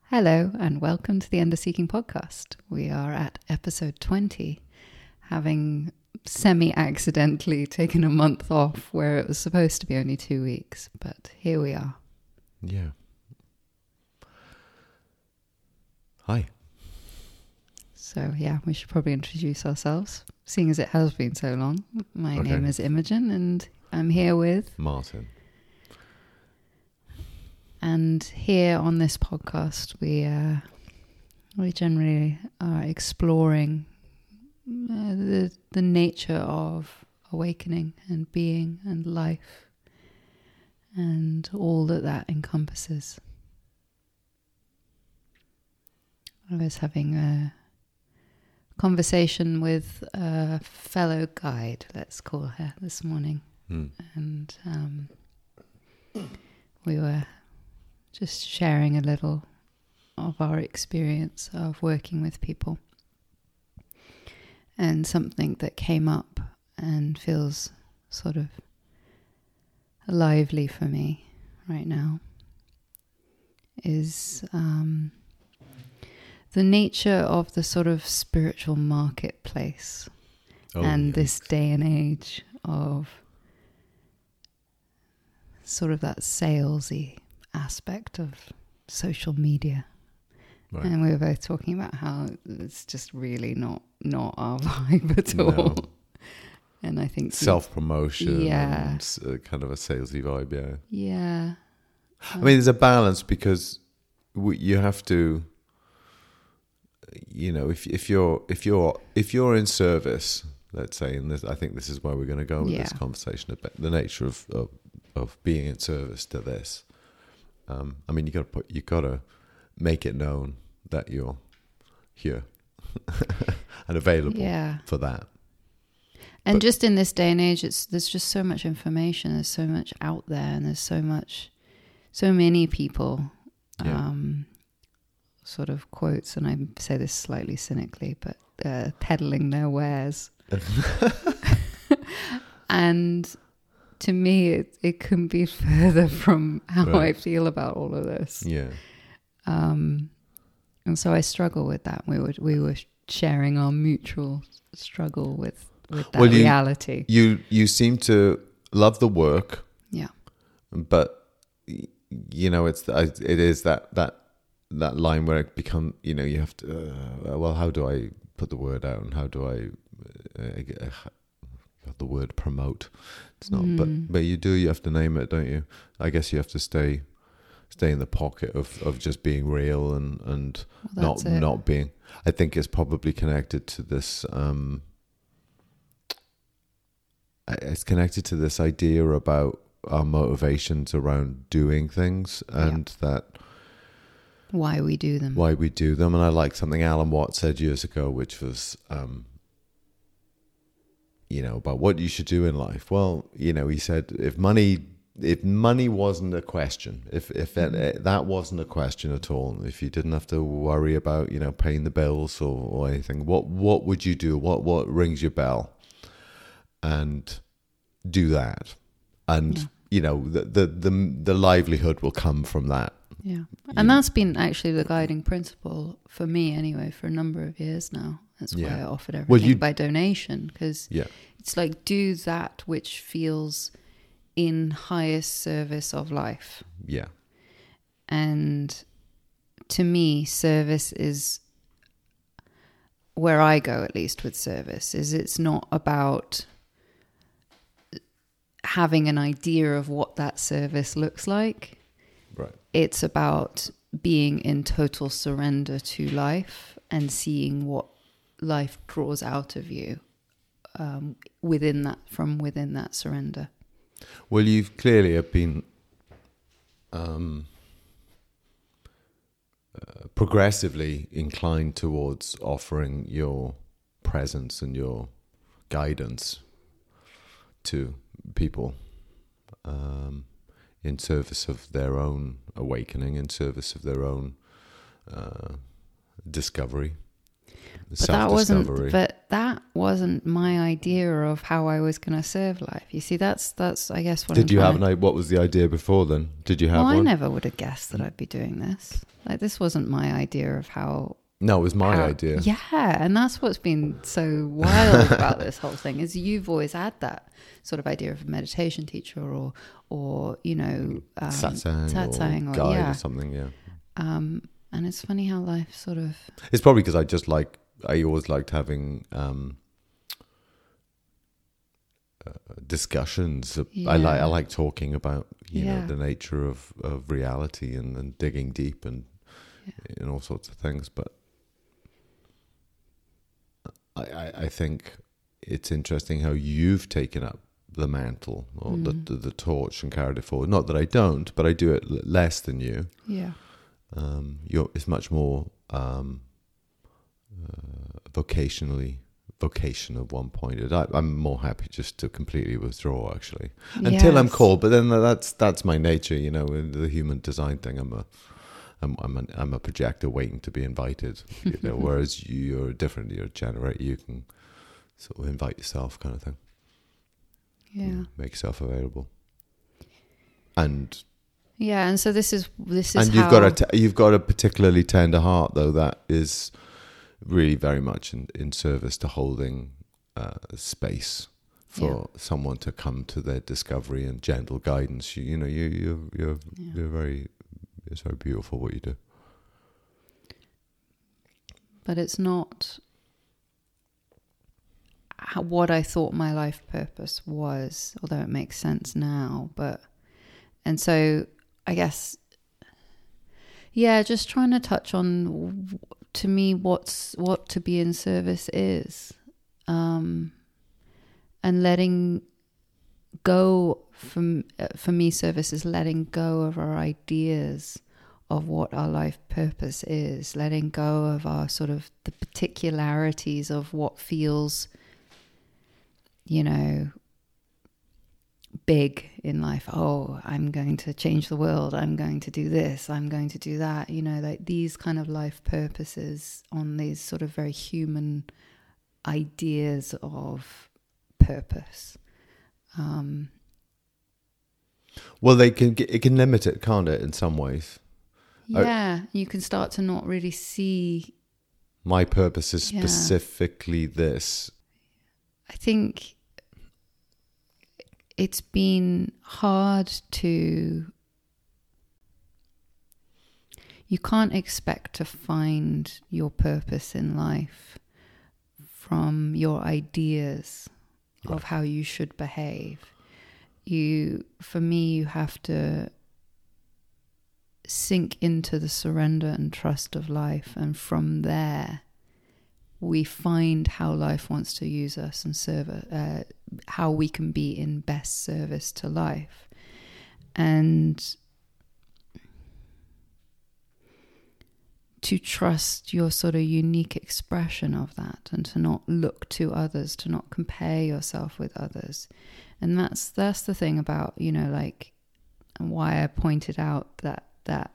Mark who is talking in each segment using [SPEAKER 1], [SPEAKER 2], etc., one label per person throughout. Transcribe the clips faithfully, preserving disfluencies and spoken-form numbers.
[SPEAKER 1] Hello and welcome to the Under Seeking podcast. We are at episode twenty, having semi-accidentally taken a month off where it was supposed to be only two weeks, but here we are.
[SPEAKER 2] Yeah. Hi.
[SPEAKER 1] So yeah, we should probably introduce ourselves, seeing as it has been so long. My
[SPEAKER 2] Okay.
[SPEAKER 1] name is Imogen and I'm here with...
[SPEAKER 2] Martin.
[SPEAKER 1] And here on this podcast, we uh, we generally are exploring uh, the the nature of awakening and being and life, and all that that encompasses. I was having a conversation with a fellow guide, let's call her, this morning,
[SPEAKER 2] Mm.
[SPEAKER 1] and um, we were just sharing a little of our experience of working with people. And something that came up and feels sort of lively for me right now is um, the nature of the sort of spiritual marketplace
[SPEAKER 2] Oh,
[SPEAKER 1] and
[SPEAKER 2] yeah.
[SPEAKER 1] this day and age of sort of that salesy aspect of social media.
[SPEAKER 2] Right.
[SPEAKER 1] And we were both talking about how it's just really not not our vibe at
[SPEAKER 2] No.
[SPEAKER 1] all. And I think
[SPEAKER 2] Self-promotion
[SPEAKER 1] Yeah.
[SPEAKER 2] and uh, kind of a salesy vibe, yeah.
[SPEAKER 1] yeah,
[SPEAKER 2] I mean, there's a balance because we, you have to, you know, if if you're if you're if you're in service, let's say, and this, I think this is where we're going to go with this
[SPEAKER 1] Yeah.
[SPEAKER 2] conversation about the nature of of, of being in service to this. Um, I mean, you got to put, you got to make it known that you're here and available
[SPEAKER 1] yeah.
[SPEAKER 2] for that.
[SPEAKER 1] And
[SPEAKER 2] But-
[SPEAKER 1] just in this day and age, it's there's just so much information. There's so much out there, and there's so much, so many people,
[SPEAKER 2] Yeah.
[SPEAKER 1] um, sort of quotes, and I say this slightly cynically, but uh, peddling their wares. And to me, it, it couldn't be further from how I
[SPEAKER 2] Right.
[SPEAKER 1] feel about all of this.
[SPEAKER 2] Yeah.
[SPEAKER 1] Um, and so I struggle with that. We were we were sharing our mutual struggle with with that
[SPEAKER 2] Well, you-
[SPEAKER 1] reality.
[SPEAKER 2] You you seem to love the work,
[SPEAKER 1] Yeah,
[SPEAKER 2] but y- you know it's it is that that that line where it become you know you have to uh, well how do I put the word out and how do I uh, uh, the word promote? It's not,
[SPEAKER 1] Mm.
[SPEAKER 2] but but you do you have to name it, don't you? I guess you have to stay stay in the pocket of, of just being real and and
[SPEAKER 1] well,
[SPEAKER 2] not
[SPEAKER 1] that's it.
[SPEAKER 2] not being. I think it's probably connected to this. Um, it's connected to this idea about our motivations around doing things and that
[SPEAKER 1] Why we do them.
[SPEAKER 2] why we do them. And I like something Alan Watts said years ago, which was, um, you know, about what you should do in life. Well, you know, he said if money. If money wasn't a question, if if that, that wasn't a question at all, if you didn't have to worry about you know paying the bills or, or anything, what what would you do? What what rings your bell? And do that, and
[SPEAKER 1] Yeah.
[SPEAKER 2] you know the, the the the livelihood will come from that.
[SPEAKER 1] Yeah, and that's been actually the guiding principle for me anyway for a number of years now. That's why
[SPEAKER 2] Yeah.
[SPEAKER 1] I offered everything
[SPEAKER 2] Well, you-
[SPEAKER 1] by donation, because
[SPEAKER 2] Yeah,
[SPEAKER 1] it's like do that which feels in highest service of life.
[SPEAKER 2] yeah,
[SPEAKER 1] And to me, service is where I go, at least with service, is it's not about having an idea of what that service looks like.
[SPEAKER 2] right.
[SPEAKER 1] It's about being in total surrender to life and seeing what life draws out of you um, within that, from within that surrender.
[SPEAKER 2] Well, you've clearly have been um, uh, progressively inclined towards offering your presence and your guidance to people um, in service of their own awakening, in service of their own uh, discovery.
[SPEAKER 1] But that wasn't. But that wasn't my idea of how I was going to serve life. You see, that's that's I guess what.
[SPEAKER 2] Did
[SPEAKER 1] I'm
[SPEAKER 2] you have
[SPEAKER 1] to,
[SPEAKER 2] an idea? What was the idea before then? Did you have
[SPEAKER 1] well,
[SPEAKER 2] one?
[SPEAKER 1] I never would have guessed that I'd be doing this. Like, this wasn't my idea of how.
[SPEAKER 2] No, it was my
[SPEAKER 1] how,
[SPEAKER 2] idea.
[SPEAKER 1] Yeah, and that's what's been so wild about this whole thing is you've always had that sort of idea of a meditation teacher or or you know um,
[SPEAKER 2] satsang,
[SPEAKER 1] satsang
[SPEAKER 2] or,
[SPEAKER 1] or
[SPEAKER 2] guide
[SPEAKER 1] yeah.
[SPEAKER 2] or something. Yeah.
[SPEAKER 1] Um, and it's funny how life sort of.
[SPEAKER 2] It's probably because I just like. I always liked having um, uh, discussions.
[SPEAKER 1] Yeah.
[SPEAKER 2] I like I like talking about you
[SPEAKER 1] Yeah.
[SPEAKER 2] know the nature of, of reality and, and digging deep and
[SPEAKER 1] Yeah.
[SPEAKER 2] and all sorts of things. But I, I, I think it's interesting how you've taken up the mantle or
[SPEAKER 1] Mm.
[SPEAKER 2] the, the the torch and carried it forward. Not that I don't, but I do it l- less than you.
[SPEAKER 1] Yeah.
[SPEAKER 2] Um, you're it's much more. Um, Uh, vocationally vocation at one point. I, I'm more happy just to completely withdraw actually until
[SPEAKER 1] Yes.
[SPEAKER 2] I'm called, but then that's that's my nature, you know, in the human design thing. I'm a I'm I'm, an, I'm a projector waiting to be invited, you know, whereas you're different. You're a generator, you can sort of invite yourself kind of thing.
[SPEAKER 1] Yeah.
[SPEAKER 2] Make yourself available. And
[SPEAKER 1] Yeah, and so this is this is
[SPEAKER 2] and you've
[SPEAKER 1] how,
[SPEAKER 2] got a t- you've got a particularly tender heart though that is really very much in, in service to holding uh, space for
[SPEAKER 1] Yeah.
[SPEAKER 2] someone to come to their discovery and gentle guidance. You, you know, you you're you're,
[SPEAKER 1] Yeah.
[SPEAKER 2] you're very it's very beautiful what you do.
[SPEAKER 1] but it's not how, what I thought my life purpose was, although it makes sense now. But and so I guess, yeah, just trying to touch on, to me, what's what to be in service is, um, and letting go. From uh, for me, service is letting go of our ideas of what our life purpose is, letting go of our sort of the particularities of what feels, you know, big in life. Oh, I'm going to change the world. I'm going to do this. I'm going to do that. You know, like these kind of life purposes on these sort of very human ideas of purpose. Um,
[SPEAKER 2] Well, they can it can limit it, can't it? In some ways,
[SPEAKER 1] yeah, you can start to not really see.
[SPEAKER 2] my purpose is
[SPEAKER 1] Yeah.
[SPEAKER 2] specifically this.
[SPEAKER 1] I think it's been hard to. You can't expect to find your purpose in life from your ideas
[SPEAKER 2] Right.
[SPEAKER 1] of how you should behave. You, for me, you have to sink into the surrender and trust of life, and from there, we find how life wants to use us and serve, uh, how we can be in best service to life. And to trust your sort of unique expression of that, and to not look to others, to not compare yourself with others. And that's that's the thing about, you know, like, and why I pointed out that that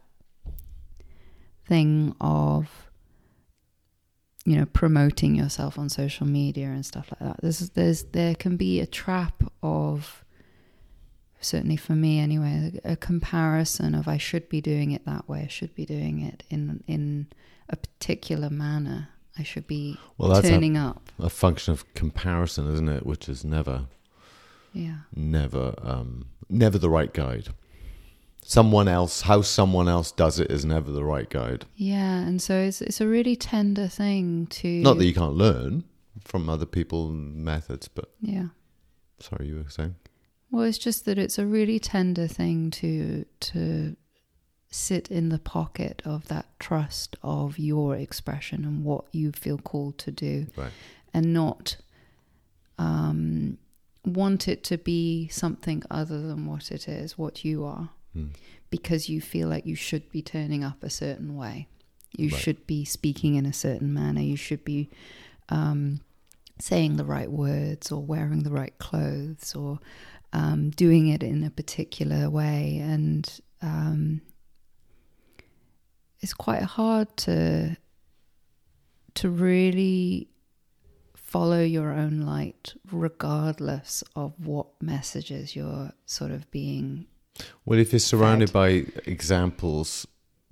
[SPEAKER 1] thing of, you know, promoting yourself on social media and stuff like that. There's there's there can be a trap of, certainly for me anyway, a comparison of I should be doing it that way. I should be doing it in in a particular manner. I should be
[SPEAKER 2] Well, that's
[SPEAKER 1] turning
[SPEAKER 2] a,
[SPEAKER 1] up.
[SPEAKER 2] a function of comparison, isn't it? Which is never,
[SPEAKER 1] Yeah.
[SPEAKER 2] never, um, never the right guide. Someone else, how someone else does it is never the right guide.
[SPEAKER 1] Yeah, and so it's it's a really tender thing to.
[SPEAKER 2] Not that you can't learn from other people's methods, but
[SPEAKER 1] Yeah.
[SPEAKER 2] sorry, you were saying?
[SPEAKER 1] Well, it's just that it's a really tender thing to to sit in the pocket of that trust of your expression and what you feel called to do,
[SPEAKER 2] Right.
[SPEAKER 1] and not um, want it to be something other than what it is, what you are,
[SPEAKER 2] Mm.
[SPEAKER 1] because you feel like you should be turning up a certain way. You
[SPEAKER 2] Right.
[SPEAKER 1] should be speaking in a certain manner. You should be um, saying the right words, or wearing the right clothes, or um, doing it in a particular way. And um, it's quite hard to to really follow your own light, regardless of what messages you're sort of being.
[SPEAKER 2] Well, if you're surrounded
[SPEAKER 1] fed.
[SPEAKER 2] by examples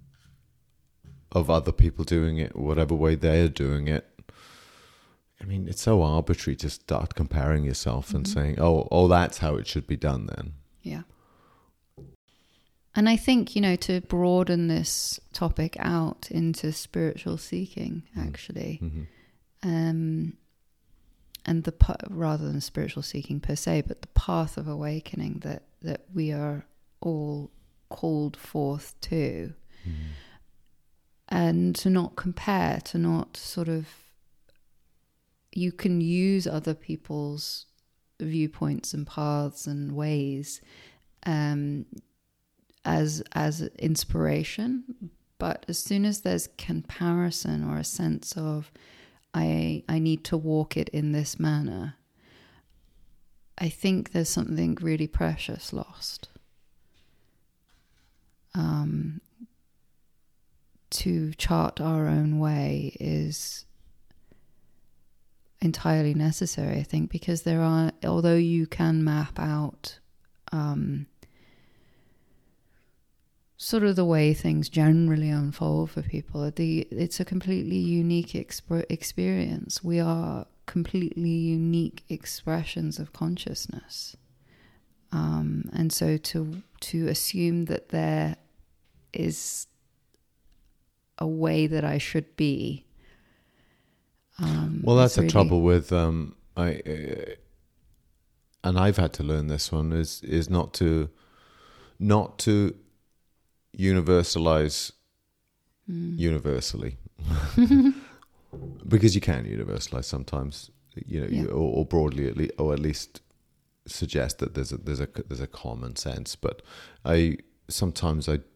[SPEAKER 2] of other people doing it, whatever way they're doing it, I mean, it's so arbitrary to start comparing yourself mm-hmm. and saying, "Oh, oh, that's how it should be done." Then,
[SPEAKER 1] yeah. And I think, you know, to broaden this topic out into spiritual seeking, actually,
[SPEAKER 2] mm-hmm.
[SPEAKER 1] um, and the rather than spiritual seeking per se, but the path of awakening that that we are all called forth to,
[SPEAKER 2] mm-hmm.
[SPEAKER 1] and to not compare, to not sort of. You can use other people's viewpoints and paths and ways um, as as inspiration, but as soon as there's comparison or a sense of I I need to walk it in this manner, I think there's something really precious lost. Um, to chart our own way is entirely necessary, I think, because there are, although you can map out um, sort of the way things generally unfold for people, the it's a completely unique exp- experience. We are completely unique expressions of consciousness, um, and so to to assume that there is a way that I should be. Um,
[SPEAKER 2] well, that's
[SPEAKER 1] really
[SPEAKER 2] the trouble with um, I, uh, and I've had to learn this one is is not to not to universalize mm. universally because you can universalize sometimes, you know,
[SPEAKER 1] yeah.
[SPEAKER 2] you, or, or broadly at least, or at least suggest that there's a there's a there's a common sense. But I sometimes I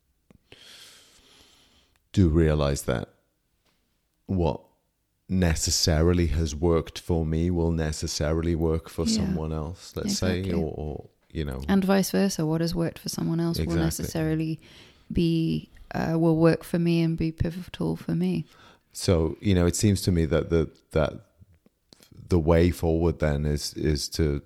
[SPEAKER 2] do realize that what necessarily has worked for me will necessarily work for yeah. someone else, let's exactly. say, or, or you know,
[SPEAKER 1] and vice versa. What has worked for someone else exactly. will necessarily be uh, will work for me and be pivotal for me.
[SPEAKER 2] So, you know, it seems to me that the that the way forward then is is to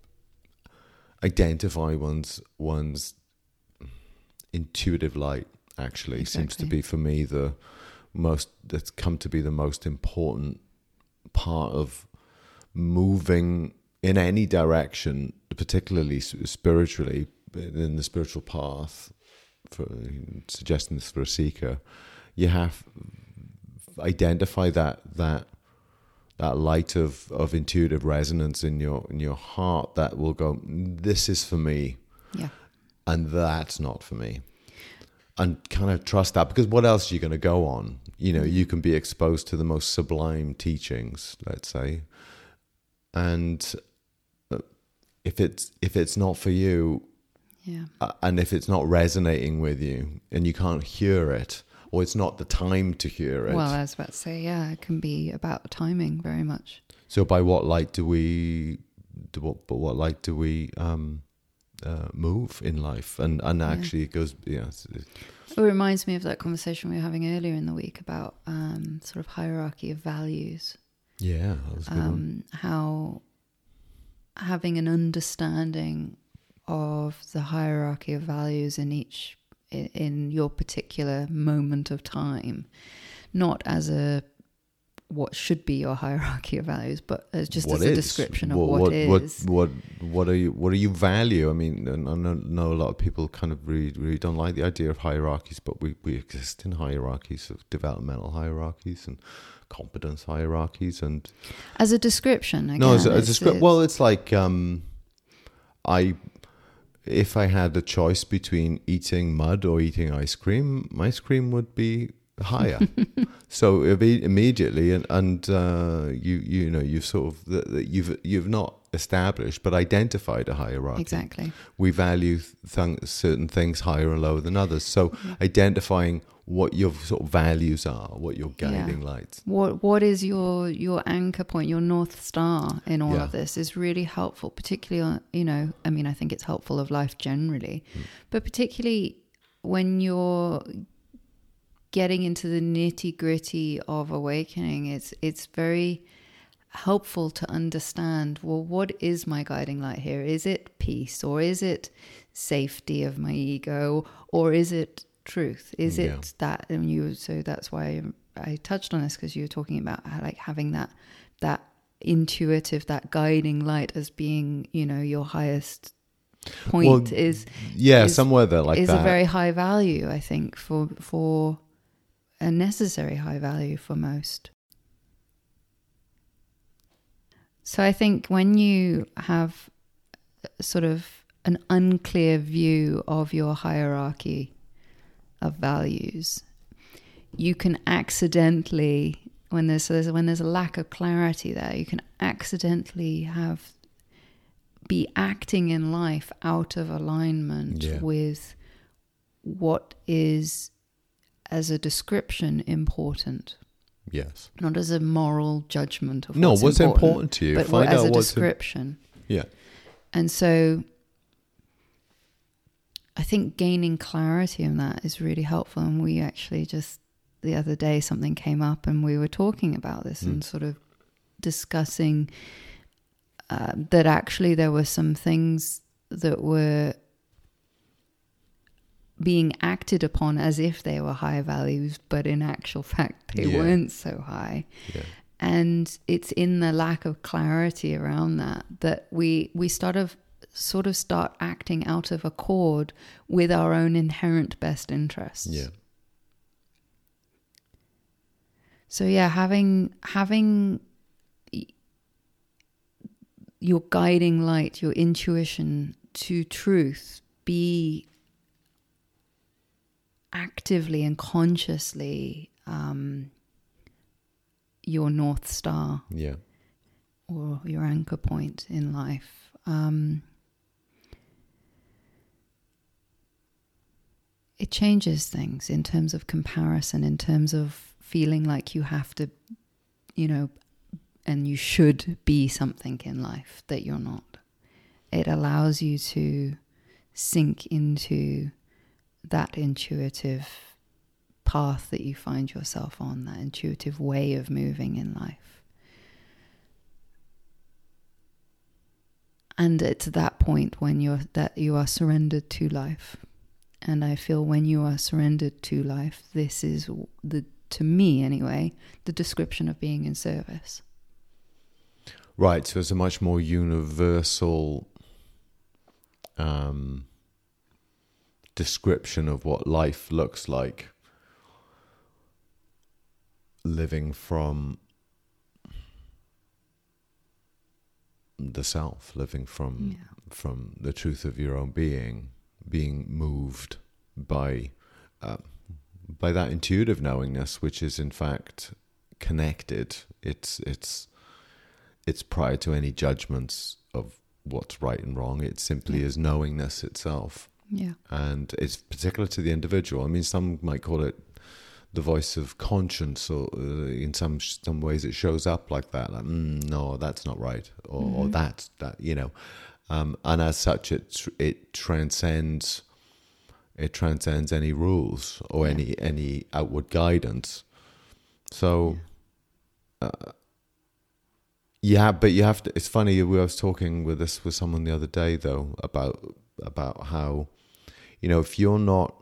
[SPEAKER 2] identify one's one's intuitive light. Actually, exactly. seems to be for me the most that's come to be the most important part of moving in any direction, particularly spiritually, in the spiritual path, for suggesting this for a seeker. You have identify that that that light of, of intuitive resonance in your in your heart that will go, this is for me,
[SPEAKER 1] yeah,
[SPEAKER 2] and that's not for me. And kind of trust that, because what else are you going to go on? You know, you can be exposed to the most sublime teachings, let's say, and if it's if it's not for you,
[SPEAKER 1] yeah,
[SPEAKER 2] uh, and if it's not resonating with you, and you can't hear it, or it's not the time to hear it.
[SPEAKER 1] Well, I was about to say, yeah, it can be about timing very much.
[SPEAKER 2] So, by what light do we? Do what? But what light do we? Um, Uh, move in life, and and actually yeah. it goes yeah it's, it's,
[SPEAKER 1] it reminds me of that conversation we were having earlier in the week about um sort of hierarchy of values.
[SPEAKER 2] Yeah, that was a good
[SPEAKER 1] um
[SPEAKER 2] one.
[SPEAKER 1] How having an understanding of the hierarchy of values in each in, in your particular moment of time, not as a what should be your hierarchy of values, but as just
[SPEAKER 2] what
[SPEAKER 1] as a
[SPEAKER 2] is?
[SPEAKER 1] description of
[SPEAKER 2] what,
[SPEAKER 1] what,
[SPEAKER 2] what
[SPEAKER 1] is.
[SPEAKER 2] What, what what are you what do you value? I mean, I know, know a lot of people kind of really, really don't like the idea of hierarchies, but we, we exist in hierarchies, of developmental hierarchies and competence hierarchies, and
[SPEAKER 1] as a description. Again,
[SPEAKER 2] no, as a, as a
[SPEAKER 1] it's,
[SPEAKER 2] script.
[SPEAKER 1] it's,
[SPEAKER 2] well, it's like um, I. If I had a choice between eating mud or eating ice cream, my ice cream would be higher. So immediately, and and uh, you you know you've sort of you've you've not established but identified a hierarchy.
[SPEAKER 1] Exactly.
[SPEAKER 2] We value th- certain things higher and lower than others. So mm-hmm. identifying what your sort of values are, what your guiding yeah. lights.
[SPEAKER 1] What what is your your anchor point, your North Star in all
[SPEAKER 2] yeah.
[SPEAKER 1] of this is really helpful, particularly on, you know, I mean, I think it's helpful of life generally, mm. but particularly when you're getting into the nitty gritty of awakening, it's it's very helpful to understand, well, what is my guiding light here? Is it peace, or is it safety of my ego, or is it truth? Is it yeah. that? And you, so that's why I touched on this, because you were talking about how, like, having that that intuitive, that guiding light as being, you know, your highest point. Well, is
[SPEAKER 2] yeah,
[SPEAKER 1] is,
[SPEAKER 2] somewhere there like
[SPEAKER 1] is
[SPEAKER 2] that.
[SPEAKER 1] a very high value, I think, for for a necessary high value for most. So I think when you have sort of an unclear view of your hierarchy of values, you can accidentally, when there's, there's when there's a lack of clarity there, you can accidentally have be acting in life out of alignment yeah. with what is, as a description, important.
[SPEAKER 2] Yes.
[SPEAKER 1] Not as a moral judgment of
[SPEAKER 2] no,
[SPEAKER 1] what's,
[SPEAKER 2] what's important,
[SPEAKER 1] important
[SPEAKER 2] to you,
[SPEAKER 1] but
[SPEAKER 2] find
[SPEAKER 1] as
[SPEAKER 2] out
[SPEAKER 1] a
[SPEAKER 2] what's
[SPEAKER 1] description.
[SPEAKER 2] In, yeah.
[SPEAKER 1] And so I think gaining clarity in that is really helpful. And we actually just, the other day, something came up and we were talking about this mm. and sort of discussing uh, that actually there were some things that were being acted upon as if they were high values, but in actual fact they yeah. weren't so high.
[SPEAKER 2] Yeah.
[SPEAKER 1] And it's in the lack of clarity around that that we we start of sort of start acting out of accord with our own inherent best interests.
[SPEAKER 2] Yeah.
[SPEAKER 1] So yeah, having having your guiding light, your intuition to truth be actively and consciously um, your North Star,
[SPEAKER 2] yeah,
[SPEAKER 1] or your anchor point in life. Um, it changes things in terms of comparison, in terms of feeling like you have to, you know, and you should be something in life that you're not. It allows you to sink into that intuitive path that you find yourself on, that intuitive way of moving in life. And it's that point when you're that you are surrendered to life. And I feel when you are surrendered to life, this is the, to me anyway, the description of being in service.
[SPEAKER 2] Right, so it's a much more universal um, description of what life looks like, living from the self, living from yeah. from the truth of your own being, being moved by uh, by that intuitive knowingness, which is in fact connected. It's it's it's prior to any judgments of what's right and wrong. It simply yeah. is knowingness itself.
[SPEAKER 1] Yeah.
[SPEAKER 2] And it's particular to the individual. I mean, some might call it the voice of conscience, or uh, in some some ways it shows up like that. Like, mm, no, that's not right, or, mm-hmm. or that's that, you know. Um, and as such, it it transcends it transcends any rules or yeah. any any outward guidance. So, yeah. Uh, yeah, but you have to. It's funny. I was talking with this with someone the other day, though, about about how, you know, if you're not,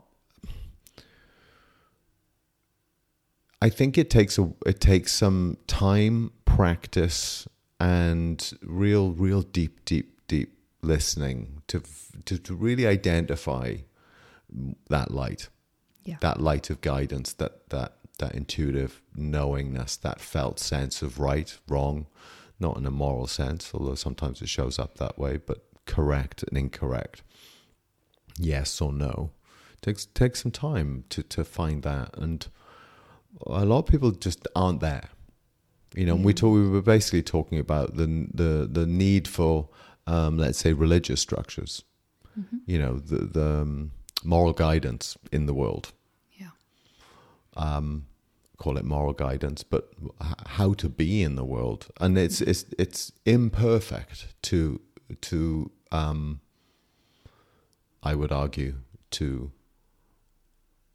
[SPEAKER 2] I think it takes a it takes some time, practice, and real, real deep, deep, deep listening to to, to really identify that light,
[SPEAKER 1] yeah. that
[SPEAKER 2] light of guidance, that that that intuitive knowingness, that felt sense of right, wrong, not in a moral sense, although sometimes it shows up that way, but correct and incorrect, yes or no. It takes takes some time to to find that, and a lot of people just aren't there. You know, mm. we talk, we were basically talking about the the the need for, um, let's say, religious structures. Mm-hmm. You know, the the um, moral guidance in the world.
[SPEAKER 1] Yeah.
[SPEAKER 2] Um, call it moral guidance, but how to be in the world, and it's it's it's imperfect to to um, I would argue to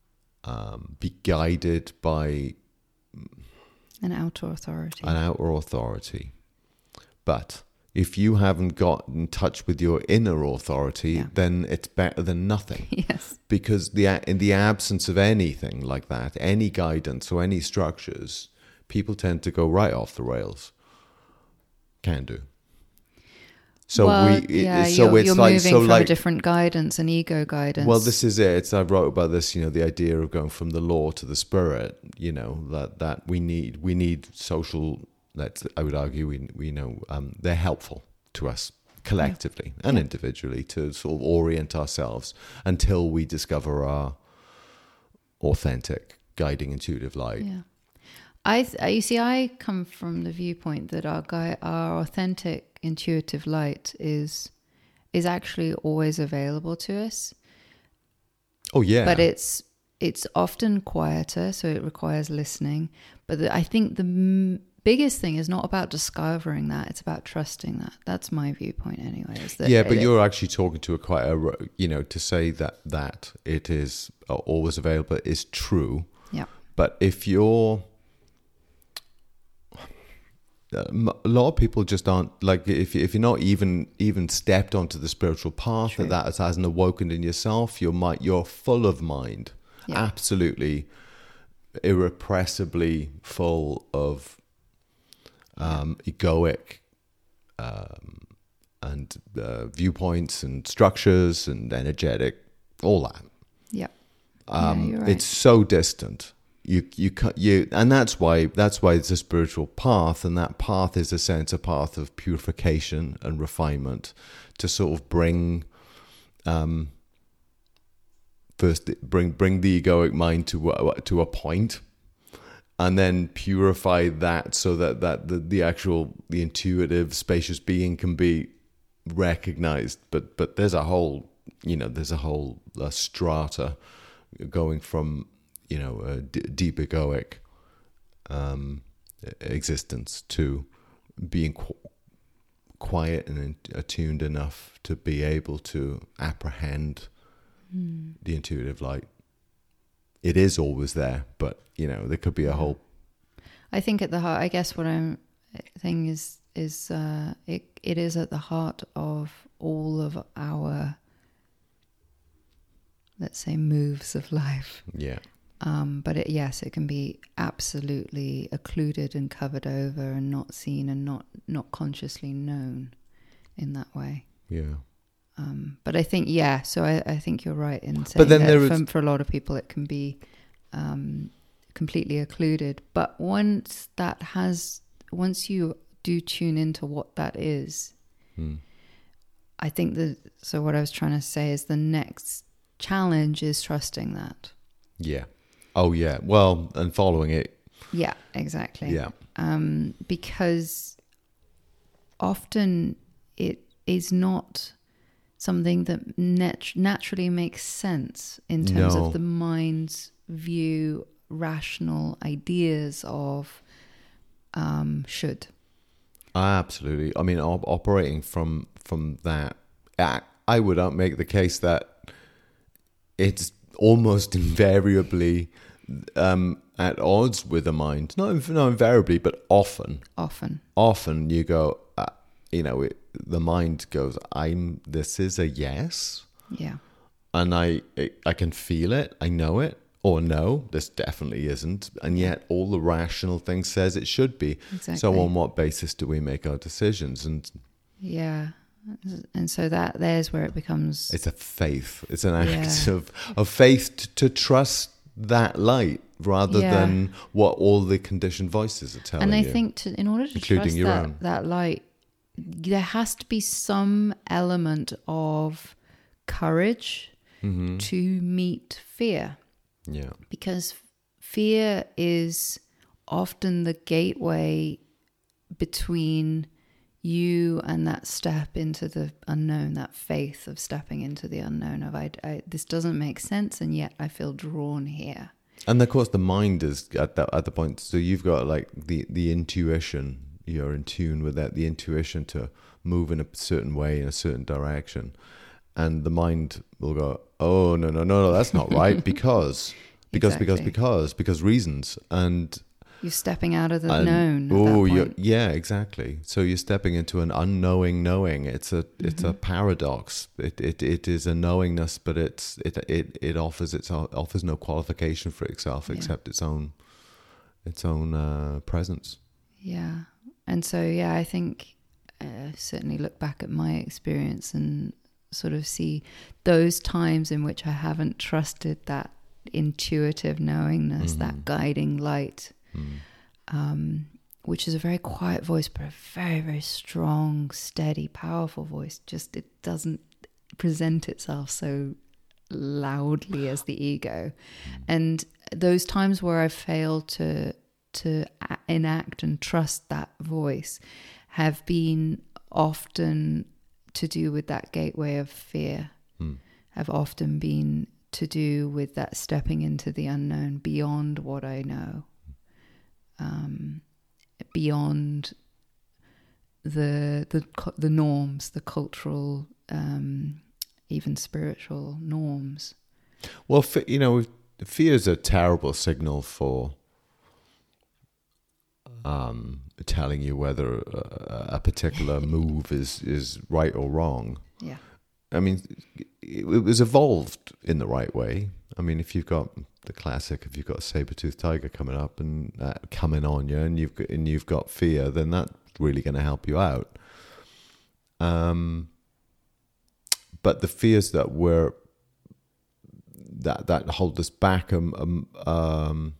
[SPEAKER 2] um, be guided by
[SPEAKER 1] an outer authority.
[SPEAKER 2] An outer authority. But if you haven't got in touch with your inner authority, yeah. then it's better than nothing.
[SPEAKER 1] Yes.
[SPEAKER 2] Because the in the absence of anything like that, any guidance or any structures, people tend to go right off the rails. Can do. So
[SPEAKER 1] well,
[SPEAKER 2] we,
[SPEAKER 1] yeah,
[SPEAKER 2] so
[SPEAKER 1] you're,
[SPEAKER 2] it's
[SPEAKER 1] you're
[SPEAKER 2] like
[SPEAKER 1] moving
[SPEAKER 2] so
[SPEAKER 1] from
[SPEAKER 2] like
[SPEAKER 1] a different guidance and ego guidance.
[SPEAKER 2] Well, this is it. It's, I wrote about this. You know, the idea of going from the law to the spirit. You know that that we need we need social. Let's I would argue we we know um, they're helpful to us collectively yeah. and yeah. individually to sort of orient ourselves until we discover our authentic, guiding, intuitive light.
[SPEAKER 1] Yeah. I th- you see, I come from the viewpoint that our guy, our authentic, intuitive light is is actually always available to us.
[SPEAKER 2] Oh yeah,
[SPEAKER 1] but it's it's often quieter, so it requires listening. But the, I think the m- biggest thing is not about discovering that; it's about trusting that. That's my viewpoint, anyway. Is that
[SPEAKER 2] yeah, but
[SPEAKER 1] it,
[SPEAKER 2] you're actually talking to a quite a you know to say that that it is always available is true.
[SPEAKER 1] Yeah,
[SPEAKER 2] but if you're a lot of people just aren't like if if you're not even even stepped onto the spiritual path True. that that hasn't awoken in yourself, you're might you're full of mind, yeah. absolutely irrepressibly full of um, yeah. egoic um, and uh, viewpoints and structures and energetic, all that.
[SPEAKER 1] Yeah,
[SPEAKER 2] um,
[SPEAKER 1] yeah you're right.
[SPEAKER 2] It's so distant. You you you and that's why that's why it's a spiritual path, and that path is a sense a path of purification and refinement to sort of bring um first bring bring the egoic mind to a, to a point, and then purify that so that that the, the actual the intuitive spacious being can be recognized. But but there's a whole you know there's a whole uh, strata going from you know, a d- deep egoic um, existence to being qu- quiet and attuned enough to be able to apprehend mm. the intuitive light. It is always there, but, you know, there could be a whole...
[SPEAKER 1] I think at the heart, I guess what I'm thinking is, is uh, it it is at the heart of all of our, let's say, moves of life.
[SPEAKER 2] Yeah.
[SPEAKER 1] Um, but it, yes, it can be absolutely occluded and covered over and not seen and not, not consciously known in that way.
[SPEAKER 2] Yeah.
[SPEAKER 1] Um, but I think, yeah, so I, I think you're right in saying
[SPEAKER 2] but then
[SPEAKER 1] that
[SPEAKER 2] there
[SPEAKER 1] for,
[SPEAKER 2] is...
[SPEAKER 1] for a lot of people it can be um, completely occluded. But once that has, once you do tune into what that is, hmm. I think that, so what I was trying to say is the next challenge is trusting that.
[SPEAKER 2] Yeah. Oh, yeah. Well, and following it.
[SPEAKER 1] Yeah, exactly.
[SPEAKER 2] Yeah.
[SPEAKER 1] Um, because often it is not something that nat- naturally makes sense in terms
[SPEAKER 2] no.
[SPEAKER 1] of the mind's view, rational ideas of um, should.
[SPEAKER 2] Absolutely. I mean, op- operating from from that, I, I would make the case that it's almost invariably um, at odds with the mind. Not, not invariably, but often.
[SPEAKER 1] Often.
[SPEAKER 2] Often you go, uh, you know, it, the mind goes, "I'm. This is a yes."
[SPEAKER 1] Yeah.
[SPEAKER 2] And I, it, I can feel it. I know it. Or no, this definitely isn't. And yet all the rational thing says it should be.
[SPEAKER 1] Exactly.
[SPEAKER 2] So on what basis do we make our decisions? And
[SPEAKER 1] yeah. And so that there's where it becomes...
[SPEAKER 2] It's a faith. It's an act
[SPEAKER 1] yeah.
[SPEAKER 2] of, of faith to, to trust that light rather
[SPEAKER 1] yeah.
[SPEAKER 2] than what all the conditioned voices are telling you.
[SPEAKER 1] And I you, think to, in order to trust
[SPEAKER 2] your
[SPEAKER 1] that,
[SPEAKER 2] own.
[SPEAKER 1] that light, there has to be some element of courage mm-hmm. to meet fear.
[SPEAKER 2] Yeah.
[SPEAKER 1] Because fear is often the gateway between you and that step into the unknown, that faith of stepping into the unknown of I, I this doesn't make sense and yet I feel drawn here.
[SPEAKER 2] And of course the mind is at that at the point, so you've got like the, the intuition, you're in tune with that, the intuition to move in a certain way, in a certain direction. And the mind will go, oh, no, no, no, no, that's not right, because... because
[SPEAKER 1] exactly.
[SPEAKER 2] because because because reasons. And
[SPEAKER 1] You're stepping out of the
[SPEAKER 2] and,
[SPEAKER 1] known. At
[SPEAKER 2] oh,
[SPEAKER 1] that
[SPEAKER 2] you're,
[SPEAKER 1] point.
[SPEAKER 2] yeah, exactly. So you're stepping into an unknowing knowing. It's a it's
[SPEAKER 1] Mm-hmm.
[SPEAKER 2] a paradox. It, it it is a knowingness, but it's it it it offers its offers no qualification for itself
[SPEAKER 1] Yeah.
[SPEAKER 2] except its own its own uh, presence.
[SPEAKER 1] Yeah. And so, yeah, I think uh, certainly look back at my experience and sort of see those times in which I haven't trusted that intuitive knowingness,
[SPEAKER 2] Mm-hmm.
[SPEAKER 1] that guiding light,
[SPEAKER 2] Mm.
[SPEAKER 1] um, which is a very quiet voice, but a very, very strong, steady, powerful voice. Just it doesn't present itself so loudly as the ego. And those times where I failed to to a- enact and trust that voice have been often to do with that gateway of fear,
[SPEAKER 2] Mm.
[SPEAKER 1] have often been to do with that stepping into the unknown beyond what I know, um, beyond the the cu- the norms, the cultural, um, even spiritual norms.
[SPEAKER 2] Well, fe- you know, fear is a terrible signal for um, telling you whether a, a particular move is, is right or wrong.
[SPEAKER 1] Yeah.
[SPEAKER 2] I mean, it, it was evolved in the right way. I mean, if you've got the classic, if you've got a saber-toothed tiger coming up and uh, coming on you, and you've got, and you've got fear, then that's really going to help you out. Um, but the fears that were that that hold us back um, um, um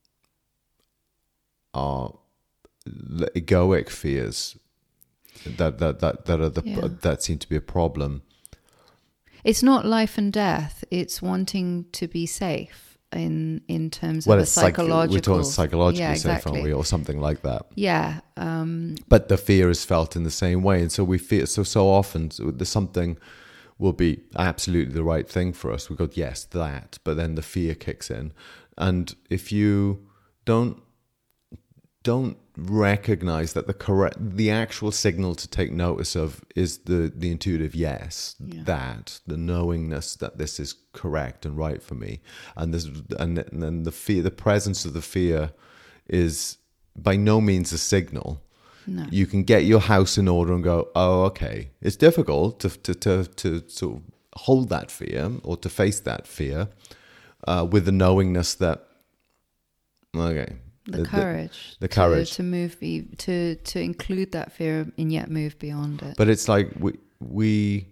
[SPEAKER 2] are the egoic fears that that that that are the
[SPEAKER 1] Yeah.
[SPEAKER 2] that seem to be a problem.
[SPEAKER 1] It's not life and death. It's wanting to be safe in in terms
[SPEAKER 2] Well,
[SPEAKER 1] of a
[SPEAKER 2] it's psych-
[SPEAKER 1] psychological.
[SPEAKER 2] we're talking psychologically
[SPEAKER 1] yeah,
[SPEAKER 2] safe,
[SPEAKER 1] exactly.
[SPEAKER 2] aren't we, or something like that.
[SPEAKER 1] Yeah. Um,
[SPEAKER 2] But the fear is felt in the same way, and so we feel so so often so there's something will be absolutely the right thing for us. We go, yes, that, but then the fear kicks in, and if you don't don't recognize that the correct, the actual signal to take notice of is the the intuitive yes,
[SPEAKER 1] Yeah.
[SPEAKER 2] that the knowingness that this is correct and right for me, and this and then the fear, the presence of the fear, is by no means a signal.
[SPEAKER 1] no.
[SPEAKER 2] You can get your house in order and go, oh, okay. It's difficult to to to, to sort of hold that fear or to face that fear uh, with the knowingness that, okay,
[SPEAKER 1] The courage.
[SPEAKER 2] the
[SPEAKER 1] to-
[SPEAKER 2] courage.
[SPEAKER 1] to, move, be, to to include that fear and yet move beyond it.
[SPEAKER 2] But it's like we we.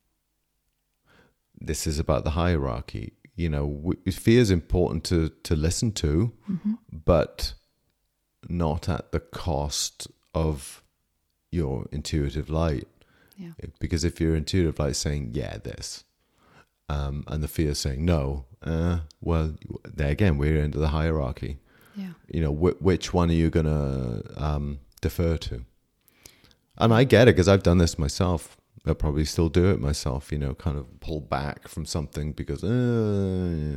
[SPEAKER 2] This is about the hierarchy. You know, we, fear is important to to listen to,
[SPEAKER 1] Mm-hmm.
[SPEAKER 2] but not at the cost of your intuitive light.
[SPEAKER 1] Yeah.
[SPEAKER 2] Because if your intuitive light is saying, yeah, this, um, and the fear is saying, no, uh, well, there again, we're into the hierarchy.
[SPEAKER 1] Yeah.
[SPEAKER 2] You know, wh- which one are you going to um, defer to? And I get it, because I've done this myself. I'll probably still do it myself, you know, kind of pull back from something because, uh,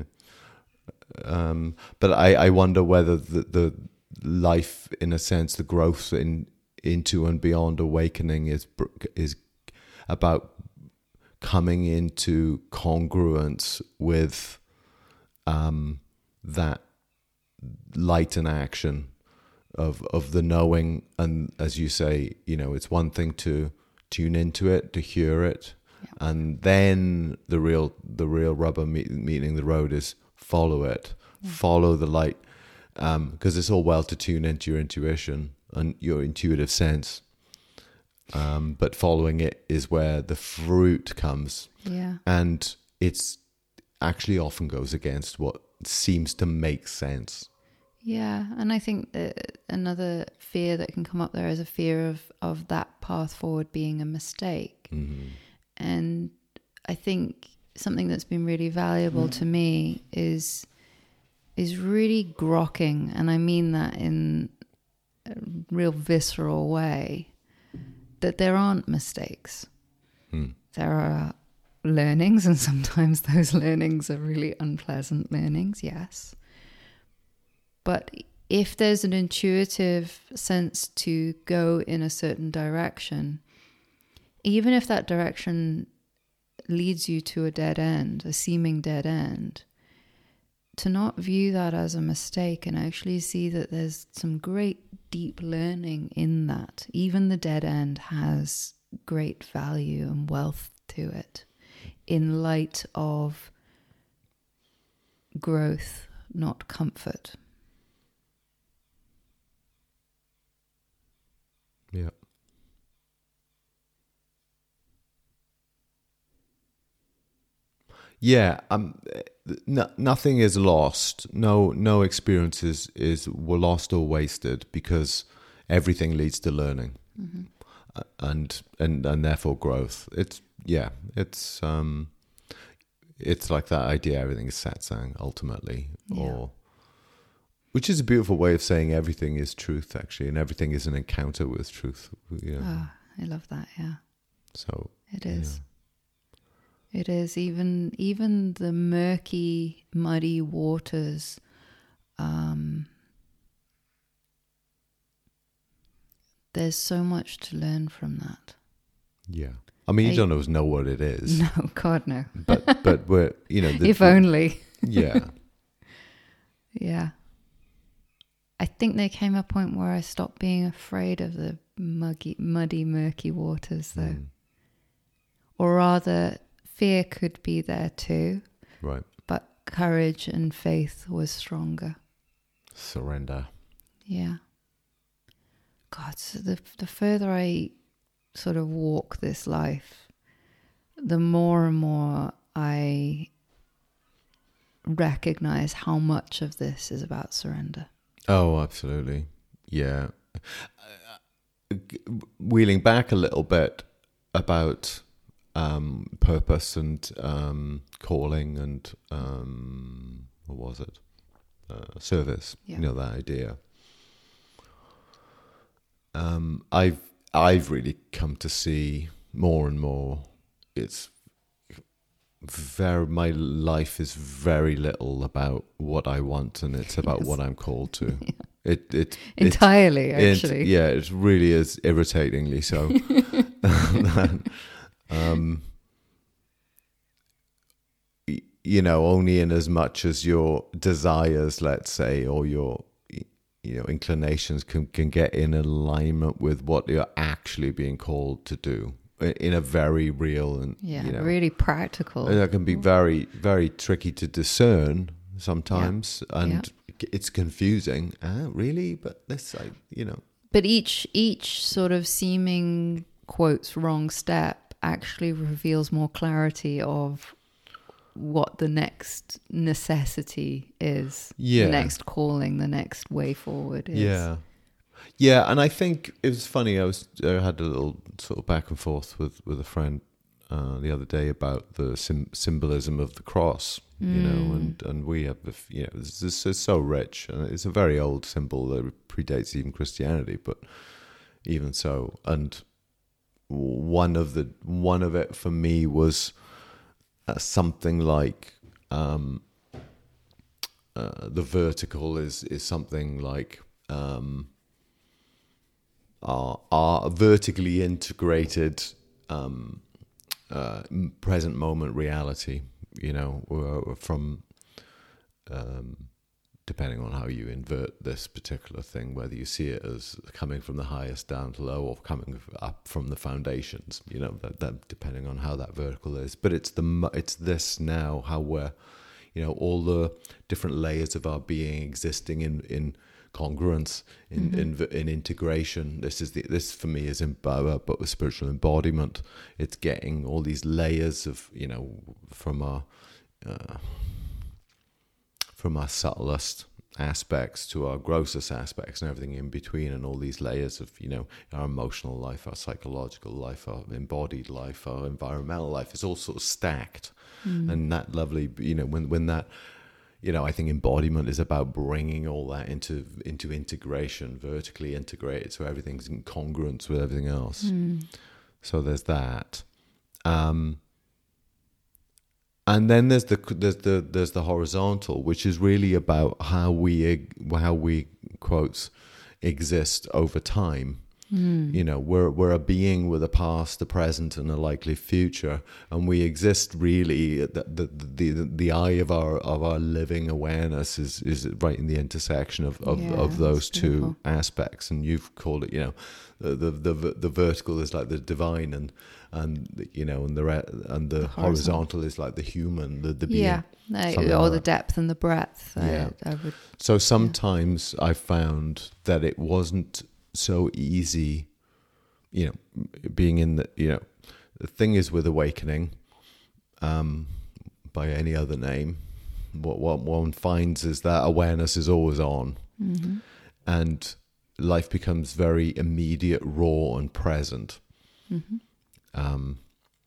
[SPEAKER 2] um, but I, I wonder whether the, the life, in a sense, the growth in into and beyond awakening is is about coming into congruence with um, that light and action of of the knowing. And as you say, you know, it's one thing to tune into it, to hear it,
[SPEAKER 1] Yeah.
[SPEAKER 2] and then the real the real rubber meet, meeting the road is follow it,
[SPEAKER 1] Yeah.
[SPEAKER 2] follow the light, because um, it's all well to tune into your intuition and your intuitive sense, um, but following it is where the fruit comes,
[SPEAKER 1] Yeah.
[SPEAKER 2] and it's actually often goes against what seems to make sense.
[SPEAKER 1] Yeah, and I think that another fear that can come up there is a fear of, of that path forward being a mistake.
[SPEAKER 2] Mm-hmm.
[SPEAKER 1] And I think something that's been really valuable to me is is really grokking, and I mean that in a real visceral way, that there aren't mistakes.
[SPEAKER 2] Mm.
[SPEAKER 1] There are learnings, and sometimes those learnings are really unpleasant learnings, yes. But if there's an intuitive sense to go in a certain direction, even if that direction leads you to a dead end, a seeming dead end, to not view that as a mistake and actually see that there's some great deep learning in that. Even the dead end has great value and wealth to it in light of growth, not comfort.
[SPEAKER 2] Yeah. Yeah, um, no, nothing is lost. No, no experience is, is were lost or wasted, because everything leads to learning, mm-hmm. uh, and and and therefore growth. It's yeah, it's um, it's like that idea. Everything is satsang ultimately, yeah. or which is a beautiful way of saying everything is truth, actually, and everything is an encounter with truth. You know?
[SPEAKER 1] Oh, I love that. Yeah.
[SPEAKER 2] So
[SPEAKER 1] it is.
[SPEAKER 2] Yeah.
[SPEAKER 1] It is even even the murky, muddy waters. Um, there's so much to learn from that.
[SPEAKER 2] Yeah, I mean, you I, don't always know what it is.
[SPEAKER 1] No, God, no.
[SPEAKER 2] but but we're you know, the,
[SPEAKER 1] if only.
[SPEAKER 2] Yeah.
[SPEAKER 1] Yeah. I think there came a point where I stopped being afraid of the muggy, muddy, murky waters, though, mm. or rather. Fear could be there too.
[SPEAKER 2] Right.
[SPEAKER 1] But courage and faith was stronger.
[SPEAKER 2] Surrender.
[SPEAKER 1] Yeah. God, so the the further I sort of walk this life, the more and more I recognize how much of this is about surrender.
[SPEAKER 2] Oh, absolutely. Yeah. Wheeling back a little bit about Um, purpose and um, calling and um, what was it? Uh, service. Yeah. You know, that idea. Um, I've I've really come to see more and more. It's very my life is very little about what I want, and it's about yes. what I'm called to. Yeah. It it
[SPEAKER 1] entirely
[SPEAKER 2] it,
[SPEAKER 1] actually.
[SPEAKER 2] It, yeah, it really is irritatingly so. Um, you know, only in as much as your desires, let's say, or your, you know, inclinations can, can get in alignment with what you're actually being called to do in a very real and,
[SPEAKER 1] yeah,
[SPEAKER 2] you know,
[SPEAKER 1] really practical.
[SPEAKER 2] That can be very, very tricky to discern sometimes. Yeah. And yeah. it's confusing. Uh, really? But this, I, you know.
[SPEAKER 1] But each, each sort of seeming, quotes, wrong step actually reveals more clarity of what the next necessity is,
[SPEAKER 2] yeah.
[SPEAKER 1] the next calling, the next way forward is.
[SPEAKER 2] Yeah, yeah, and I think it was funny. I was I had a little sort of back and forth with with a friend uh, the other day about the sim- symbolism of the cross, mm. you know, and and we have, you know, this is so rich, and it's a very old symbol that predates even Christianity, but even so, and. One of the one of it for me was uh, something like um, uh, the vertical is is something like um, our, our vertically integrated um, uh, present moment reality. You know, from um, depending on how you invert this particular thing, whether you see it as coming from the highest down to low or coming up from the foundations, you know, that, that depending on how that vertical is. But it's the it's this now, how we're, you know, all the different layers of our being existing in, in congruence, in, mm-hmm. in in integration. This is the this for me is empower, but with spiritual embodiment. It's getting all these layers of, you know, from our uh, from our subtlest aspects to our grossest aspects and everything in between, and all these layers of, you know, our emotional life, our psychological life, our embodied life, our environmental life is all sort of stacked. Mm. And that lovely, you know, when when that, you know, I think embodiment is about bringing all that into into integration, vertically integrated, so everything's in congruence with everything else. Mm. So there's that. Um, And then there's the there's the there's the horizontal, which is really about how we how we quotes exist over time,
[SPEAKER 1] Mm.
[SPEAKER 2] You know, we're we're a being with a past, a present, and a likely future, and we exist really. The the the, the, the eye of our of our living awareness is is right in the intersection of of,
[SPEAKER 1] Yeah,
[SPEAKER 2] of those
[SPEAKER 1] that's
[SPEAKER 2] two
[SPEAKER 1] beautiful.
[SPEAKER 2] aspects. And you've called it, you know, the the the, the vertical is like the divine, and and you know, and the re- and the,
[SPEAKER 1] The
[SPEAKER 2] horizontal. horizontal is like the human, the the being.
[SPEAKER 1] Yeah, like,
[SPEAKER 2] something
[SPEAKER 1] or
[SPEAKER 2] like
[SPEAKER 1] the
[SPEAKER 2] that.
[SPEAKER 1] depth and the breadth.
[SPEAKER 2] Yeah.
[SPEAKER 1] I, I would.
[SPEAKER 2] So sometimes I found that it wasn't so easy, you know, being in the, you know, the thing is with awakening, um, by any other name, what, what one finds is that awareness is always on,
[SPEAKER 1] Mm-hmm.
[SPEAKER 2] and life becomes very immediate, raw, and present.
[SPEAKER 1] Mm-hmm.
[SPEAKER 2] Um,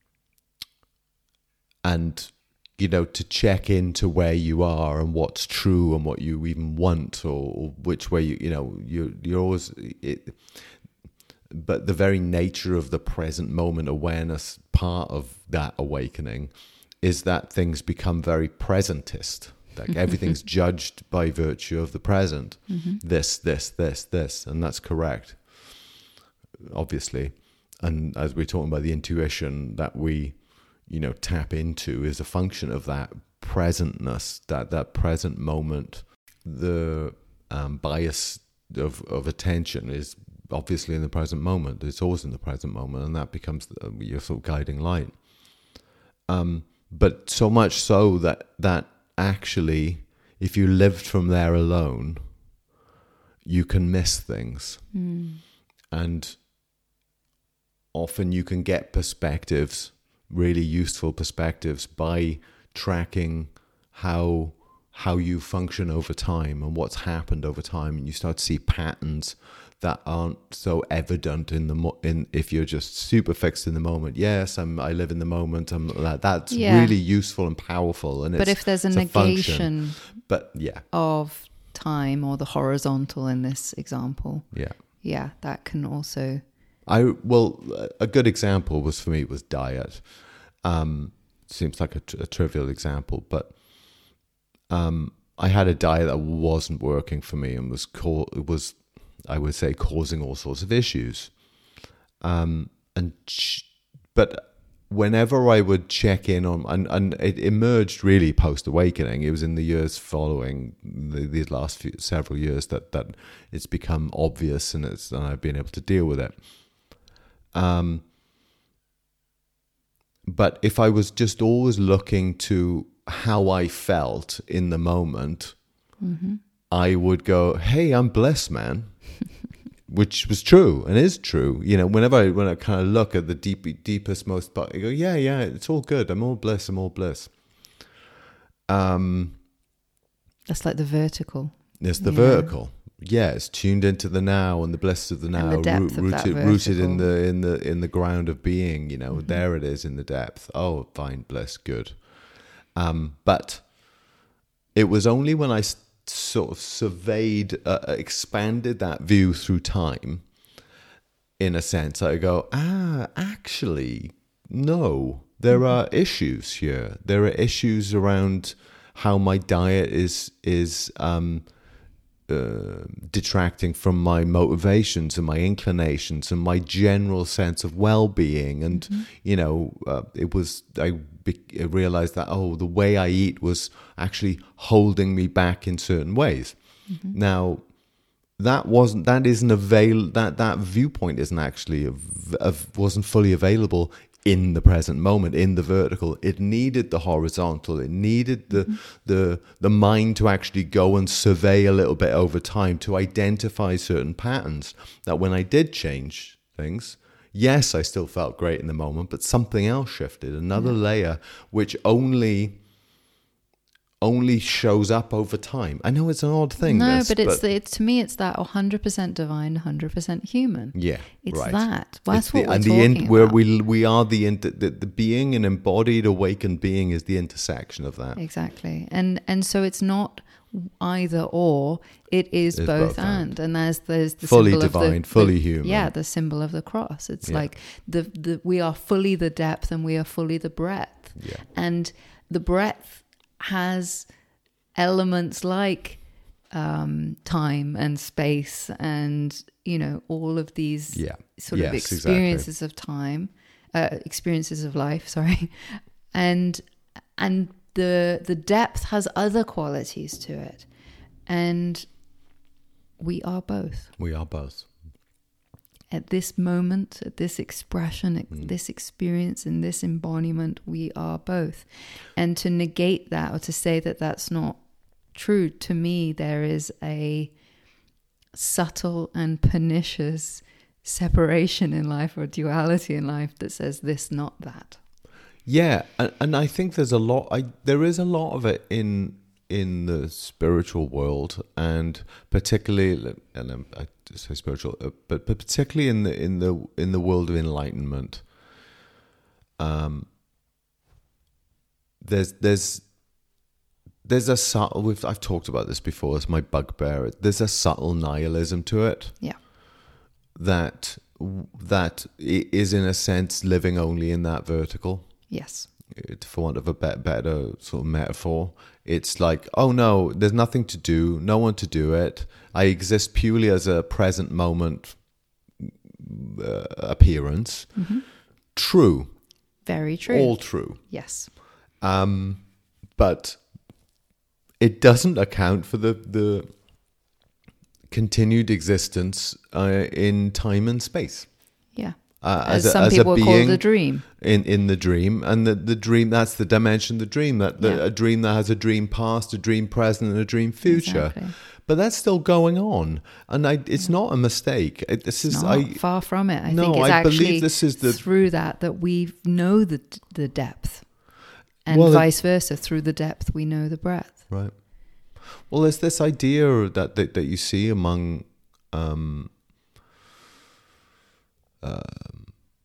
[SPEAKER 2] and you know, to check into where you are and what's true and what you even want, or, or which way you, you know, you you're always. It, but the very nature of the present moment awareness part of that awakening is that things become very presentist. Like everything's judged by virtue of the present.
[SPEAKER 1] Mm-hmm.
[SPEAKER 2] This, this, this, this, and that's correct, obviously. And as we're talking about the intuition that we, you know, tap into is a function of that presentness, that that present moment. The um, bias of, of attention is obviously in the present moment. It's always in the present moment, and that becomes the, your sort of guiding light. Um, but so much so that that actually, if you lived from there alone, you can miss things.
[SPEAKER 1] Mm.
[SPEAKER 2] And often you can get perspectives, really useful perspectives, by tracking how how you function over time and what's happened over time, and you start to see patterns that aren't so evident in the mo- in if you're just super fixed in the moment. Yes, I'm. I live in the moment. I'm that. That's
[SPEAKER 1] Yeah.
[SPEAKER 2] really useful and powerful. And
[SPEAKER 1] But
[SPEAKER 2] it's,
[SPEAKER 1] if there's a
[SPEAKER 2] it's function.
[SPEAKER 1] negation
[SPEAKER 2] But yeah,
[SPEAKER 1] of time, or the horizontal in this example,
[SPEAKER 2] yeah.
[SPEAKER 1] yeah, that can also.
[SPEAKER 2] I well, a good example was for me was diet. Um, seems like a, tr- a trivial example, but um, I had a diet that wasn't working for me and was co- was, I would say, causing all sorts of issues. Um, and ch- but whenever I would check in on, and, and it emerged really post awakening. It was in the years following the, these last few, several years that that it's become obvious, and it's and I've been able to deal with it. Um, but if I was just always looking to how I felt in the moment,
[SPEAKER 1] Mm-hmm.
[SPEAKER 2] I would go, "Hey, I'm blessed, man," which was true and is true. You know, whenever I when I kind of look at the deep, deepest, most part, I go, "Yeah, yeah, it's all good. I'm all bliss. I'm all bliss." Um,
[SPEAKER 1] That's like the vertical.
[SPEAKER 2] it's the
[SPEAKER 1] Yeah.
[SPEAKER 2] vertical. Yeah, it's tuned into the now and the bliss of the now,
[SPEAKER 1] the depth of that
[SPEAKER 2] rooted, rooted in
[SPEAKER 1] vertical.
[SPEAKER 2] the in the in the ground of being. You know,
[SPEAKER 1] Mm-hmm.
[SPEAKER 2] there it is in the depth. Oh, fine, bliss, good. Um, but it was only when I st- sort of surveyed, uh, expanded that view through time, in a sense, I go, ah, actually, no, there are issues here. There are issues around how my diet is is um, uh, detracting from my motivations and my inclinations and my general sense of well-being. And,
[SPEAKER 1] Mm-hmm.
[SPEAKER 2] you know, uh, it was, I, be, I realized that, oh, the way I eat was actually holding me back in certain ways.
[SPEAKER 1] Mm-hmm.
[SPEAKER 2] Now, that wasn't, that isn't avail, that, that viewpoint isn't actually, av- av- wasn't fully available in the present moment, in the vertical. It needed the horizontal. It needed the, mm-hmm. the, the mind to actually go and survey a little bit over time to identify certain patterns that when I did change things, yes, I still felt great in the moment, but something else shifted, another yeah. layer, which only only shows up over time. I know it's an odd thing.
[SPEAKER 1] No,
[SPEAKER 2] this,
[SPEAKER 1] but it's
[SPEAKER 2] but
[SPEAKER 1] the, it's to me it's that one hundred percent divine, one hundred percent human.
[SPEAKER 2] Yeah,
[SPEAKER 1] it's
[SPEAKER 2] right.
[SPEAKER 1] that. Well, that's
[SPEAKER 2] it's
[SPEAKER 1] what
[SPEAKER 2] the,
[SPEAKER 1] we're
[SPEAKER 2] and
[SPEAKER 1] talking
[SPEAKER 2] the in,
[SPEAKER 1] about.
[SPEAKER 2] Where we we are the, inter, the the being, an embodied, awakened being, is the intersection of that.
[SPEAKER 1] Exactly, and and so it's not either or. It is
[SPEAKER 2] it's
[SPEAKER 1] both,
[SPEAKER 2] both
[SPEAKER 1] and. and and there's there's the
[SPEAKER 2] fully
[SPEAKER 1] symbol
[SPEAKER 2] divine,
[SPEAKER 1] of the,
[SPEAKER 2] fully
[SPEAKER 1] the,
[SPEAKER 2] human.
[SPEAKER 1] Yeah, the symbol of the cross. It's
[SPEAKER 2] yeah.
[SPEAKER 1] like the the we are fully the depth and we are fully the breadth.
[SPEAKER 2] Yeah.
[SPEAKER 1] And the breadth has elements like um, time and space and, you know, all of these
[SPEAKER 2] Yeah.
[SPEAKER 1] sort
[SPEAKER 2] Yes,
[SPEAKER 1] of experiences of time, uh, experiences of life, sorry. And, and the, the depth has other qualities to it. And we are both.
[SPEAKER 2] We are both.
[SPEAKER 1] At this moment, at this expression, at
[SPEAKER 2] Mm.
[SPEAKER 1] this experience, in this embodiment, we are both. And to negate that or to say that that's not true, to me, there is a subtle and pernicious separation in life or duality in life that says this, not that.
[SPEAKER 2] Yeah, and, and I think there's a lot. I there is a lot of it in in the spiritual world, and particularly, and um, I say spiritual, uh, but but particularly in the in the in the world of enlightenment. Um, there's there's there's a subtle. We've, I've talked about this before. It's my bugbear. There's a subtle nihilism to it.
[SPEAKER 1] Yeah.
[SPEAKER 2] That that is in a sense living only in that vertical.
[SPEAKER 1] Yes.
[SPEAKER 2] For want of a better, better sort of metaphor, it's like, oh no, there's nothing to do, no one to do it. I exist purely as a present moment uh, appearance.
[SPEAKER 1] Mm-hmm.
[SPEAKER 2] True.
[SPEAKER 1] Very true.
[SPEAKER 2] All true.
[SPEAKER 1] Yes.
[SPEAKER 2] Um, but it doesn't account for the the continued existence uh, in time and space.
[SPEAKER 1] Yeah.
[SPEAKER 2] Uh,
[SPEAKER 1] as,
[SPEAKER 2] as,
[SPEAKER 1] some
[SPEAKER 2] a, as
[SPEAKER 1] people
[SPEAKER 2] a being
[SPEAKER 1] call the dream.
[SPEAKER 2] In, in the dream, and the, the dream, that's the dimension of the dream, that the,
[SPEAKER 1] Yeah.
[SPEAKER 2] a dream that has a dream past, a dream present, and a dream future.
[SPEAKER 1] Exactly.
[SPEAKER 2] But that's still going on, and I, it's not a mistake. It, this
[SPEAKER 1] It's
[SPEAKER 2] is
[SPEAKER 1] not,
[SPEAKER 2] I
[SPEAKER 1] far from it. I
[SPEAKER 2] no,
[SPEAKER 1] think it's
[SPEAKER 2] I
[SPEAKER 1] actually
[SPEAKER 2] believe this is the
[SPEAKER 1] through that that we know the the depth, and
[SPEAKER 2] Well, it-
[SPEAKER 1] vice versa. Through the depth, we know the breadth.
[SPEAKER 2] right. Well, there's this idea that that, that you see among um, um,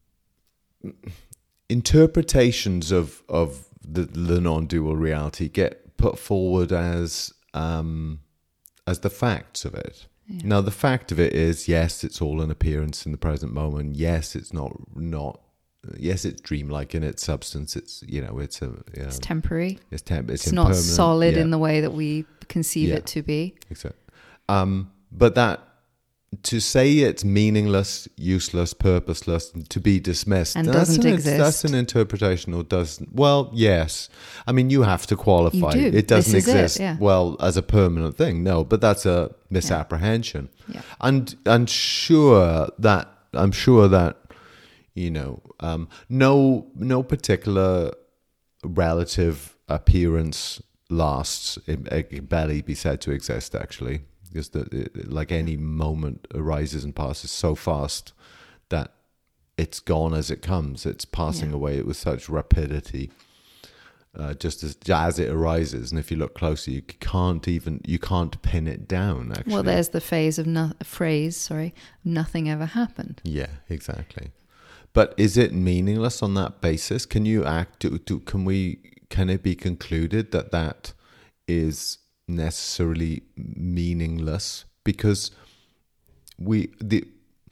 [SPEAKER 2] interpretations of of the, the non-dual reality get put forward as um, as the facts of it.
[SPEAKER 1] Yeah.
[SPEAKER 2] Now, the fact of it is, yes, it's all an appearance in the present moment. Yes, it's not not. Yes, it's dreamlike in its substance. It's you know, it's a you know,
[SPEAKER 1] It's temporary.
[SPEAKER 2] it's temp. It's,
[SPEAKER 1] It's not
[SPEAKER 2] impermanent.
[SPEAKER 1] solid
[SPEAKER 2] Yeah.
[SPEAKER 1] in the way that we conceive
[SPEAKER 2] Yeah.
[SPEAKER 1] it to be.
[SPEAKER 2] Exactly. Um, but that to say it's meaningless, useless, purposeless, to be dismissed,
[SPEAKER 1] And
[SPEAKER 2] that's
[SPEAKER 1] doesn't
[SPEAKER 2] an,
[SPEAKER 1] exist.
[SPEAKER 2] That's an interpretation, or doesn't? Well, yes. I mean, you have to qualify.
[SPEAKER 1] You do.
[SPEAKER 2] It doesn't
[SPEAKER 1] This is it,
[SPEAKER 2] exist.
[SPEAKER 1] yeah.
[SPEAKER 2] Well, as a permanent thing, no. But that's a misapprehension.
[SPEAKER 1] Yeah.
[SPEAKER 2] And and sure that I'm sure that you know um, no no particular relative appearance lasts. It, it can barely be said to exist, actually, because the, it, like any moment arises and passes so fast that it's gone as it comes. It's passing
[SPEAKER 1] Yeah.
[SPEAKER 2] away with such rapidity, uh, just as as it arises. And if you look closer, you can't even you can't pin it down. Actually,
[SPEAKER 1] Well, there's the phase of no, phrase. Sorry, nothing ever happened.
[SPEAKER 2] yeah, exactly. But is it meaningless on that basis? Can you act? Do, do, can we? Can it be concluded that that is necessarily meaningless? Because we the.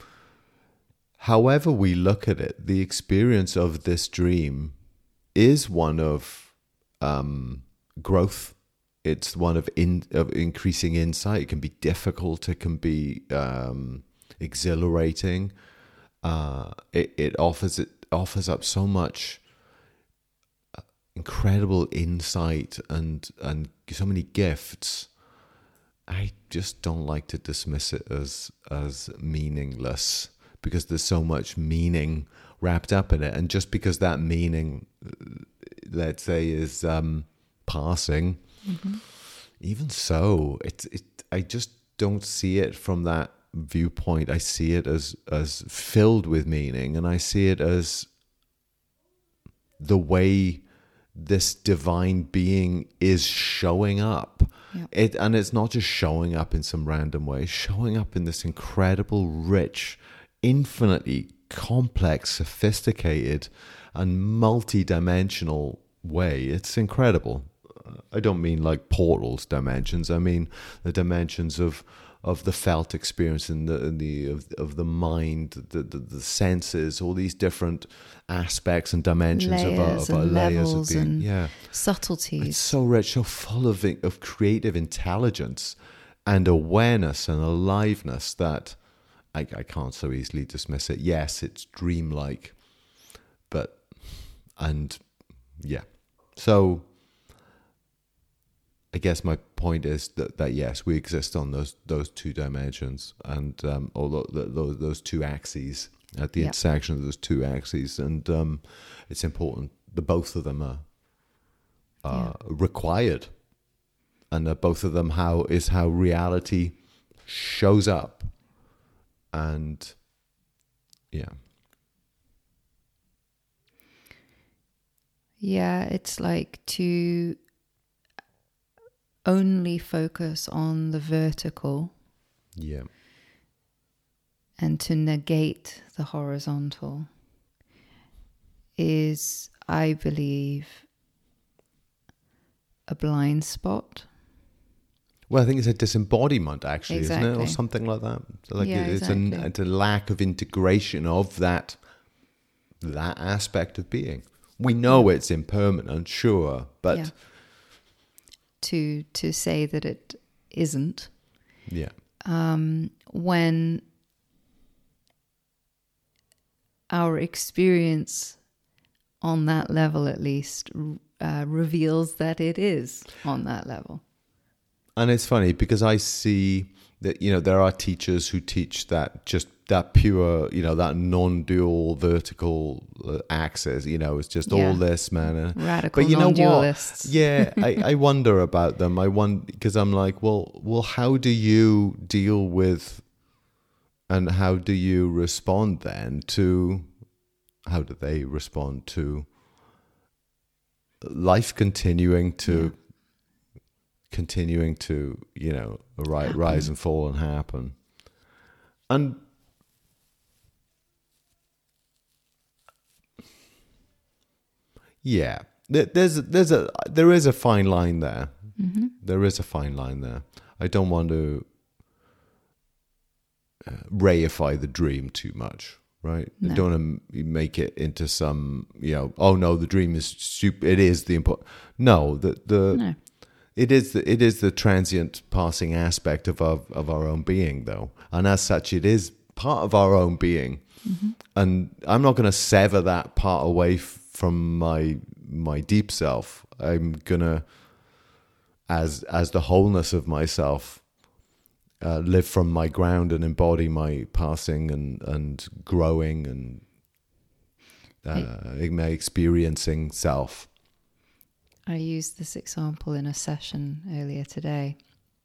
[SPEAKER 2] However we look at it, the experience of this dream is one of um, growth. It's one of in of increasing insight. It can be difficult. It can be um, exhilarating. Uh, it, it offers it offers up so much incredible insight and and so many gifts. I just don't like to dismiss it as as meaningless, because there's so much meaning wrapped up in it, and just because that meaning, let's say, is um, passing,
[SPEAKER 1] Mm-hmm.
[SPEAKER 2] even so, it it I just don't see it from that viewpoint. I see it as as filled with meaning, and I see it as the way this divine being is showing up.
[SPEAKER 1] Yep.
[SPEAKER 2] It and it's not just showing up in some random way, it's showing up in this incredible, rich, infinitely complex, sophisticated, and multi-dimensional way. It's incredible. I don't mean like portals dimensions. I mean the dimensions of of the felt experience and the the of, of the mind, the, the the senses, all these different aspects and dimensions
[SPEAKER 1] Layers
[SPEAKER 2] of our, of our
[SPEAKER 1] and
[SPEAKER 2] layers of
[SPEAKER 1] levels
[SPEAKER 2] being.
[SPEAKER 1] and
[SPEAKER 2] Yeah,
[SPEAKER 1] subtleties.
[SPEAKER 2] it's so rich, so full of of creative intelligence. and awareness and aliveness that I, I can't so easily dismiss it. Yes, it's dreamlike, but, and yeah. So I guess my point is that, that yes, we exist on those those two dimensions, and um, although those those two axes, at the
[SPEAKER 1] yeah.
[SPEAKER 2] intersection of those two axes, and um, it's important that both of them are, are yeah. required, and that both of them how is how reality shows up, and yeah,
[SPEAKER 1] yeah, it's like to only focus on the vertical,
[SPEAKER 2] yeah,
[SPEAKER 1] and to negate the horizontal is, I believe, a blind spot.
[SPEAKER 2] Well, I think it's a disembodiment, actually,
[SPEAKER 1] exactly.
[SPEAKER 2] isn't it, or something like that. So like
[SPEAKER 1] yeah,
[SPEAKER 2] it, it's,
[SPEAKER 1] exactly.
[SPEAKER 2] a, it's a lack of integration of that that aspect of being. We know it's impermanent, sure, but
[SPEAKER 1] yeah. to to say that it isn't,
[SPEAKER 2] yeah,
[SPEAKER 1] um, when our experience on that level, at least, uh, reveals that it is on that level.
[SPEAKER 2] And it's funny because I see that, you know, there are teachers who teach that just that pure, you know, that non-dual vertical uh, axis, you know, it's just
[SPEAKER 1] yeah.
[SPEAKER 2] all this, man. And,
[SPEAKER 1] Radical
[SPEAKER 2] but you know
[SPEAKER 1] non-dualists.
[SPEAKER 2] what? Yeah, I, I wonder about them. I wonder, because I'm like, well, well, how do you deal with, and how do you respond then to, how do they respond to life continuing to, yeah. continuing to, you know, rise, rise and fall and happen. And yeah, there's there's a there is a fine line there.
[SPEAKER 1] Mm-hmm.
[SPEAKER 2] There is a fine line there. I don't want to uh, reify the dream too much, right?
[SPEAKER 1] No.
[SPEAKER 2] I don't want to make it into some, you know, oh no, the dream is super. It is the important. No, the the.
[SPEAKER 1] No.
[SPEAKER 2] It is the it is the transient passing aspect of our of our own being, though, and as such, it is part of our own being. Mm-hmm. And I'm not going to sever that part away f- from my my deep self. I'm gonna, as as the wholeness of myself, uh, live from my ground and embody my passing and and growing and uh, hey. my experiencing self.
[SPEAKER 1] I used this example in a session earlier today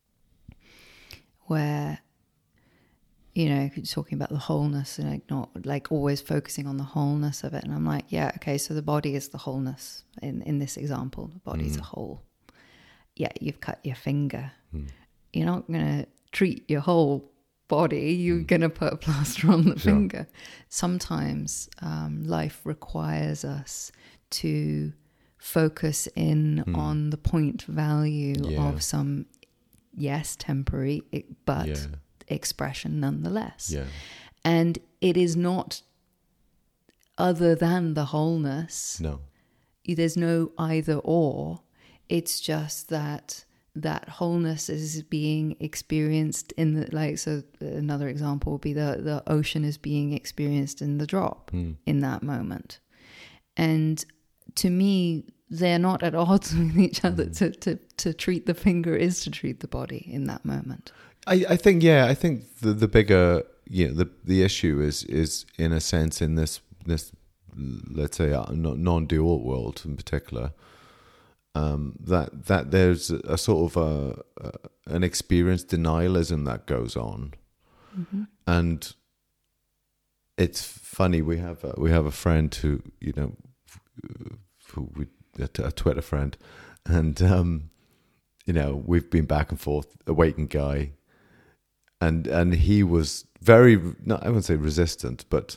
[SPEAKER 1] where, you know, talking about the wholeness and like not like always focusing on the wholeness of it. And I'm like, yeah, okay, so the body is the wholeness in, in this example. The body's mm. a whole. Yeah, you've cut your finger. Mm. You're not going to treat your whole body. You're mm. going to put a plaster on the sure. finger. Sometimes um, life requires us to focus in hmm. on the point value yeah. of some, yes, temporary, but yeah. expression nonetheless.
[SPEAKER 2] Yeah.
[SPEAKER 1] And it is not other than the wholeness.
[SPEAKER 2] No.
[SPEAKER 1] There's no either or. It's just that that wholeness is being experienced in the, like, so another example would be the, the ocean is being experienced in the drop hmm. in that moment. And to me, they're not at odds with each other. Mm. To, to, to treat the finger is to treat the body in that moment.
[SPEAKER 2] I, I think, yeah, I think the, the bigger, you know, the the issue is is in a sense in this this let's say non-dual world in particular, um, that that there's a, a sort of a, a an experience denialism that goes on, mm-hmm. and it's funny. We have a, we have a friend who, you know, who we. A, a Twitter friend, and um, you know, we've been back and forth. Awakened guy, and and he was very, not, I wouldn't say resistant, but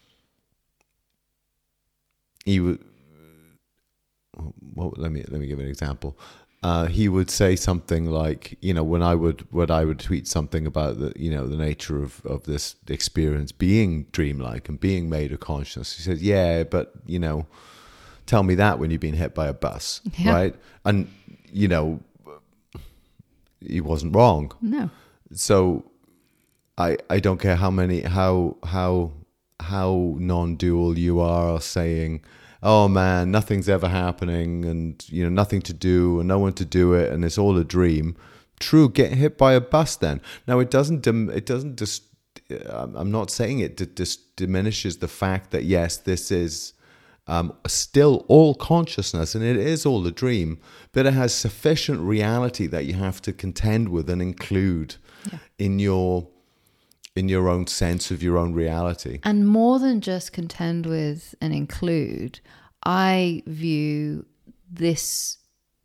[SPEAKER 2] he would. Well, let me let me give an example. Uh, he would say something like, you know, when I would when I would tweet something about the, you know, the nature of, of this experience being dreamlike and being made of consciousness. He said, yeah, but you know. Tell me that when you've been hit by a bus, yeah. right? And, you know, he wasn't wrong.
[SPEAKER 1] No.
[SPEAKER 2] So I I don't care how many how how how non-dual you are saying, oh man, nothing's ever happening, and you know, nothing to do and no one to do it, and it's all a dream. True, get hit by a bus then. Now it doesn't dim, it doesn't just I'm not saying it d- just diminishes the fact that yes, this is um, still all consciousness and it is all a dream, but it has sufficient reality that you have to contend with and include yeah. in your in your own sense of your own reality.
[SPEAKER 1] And more than just contend with and include, I view this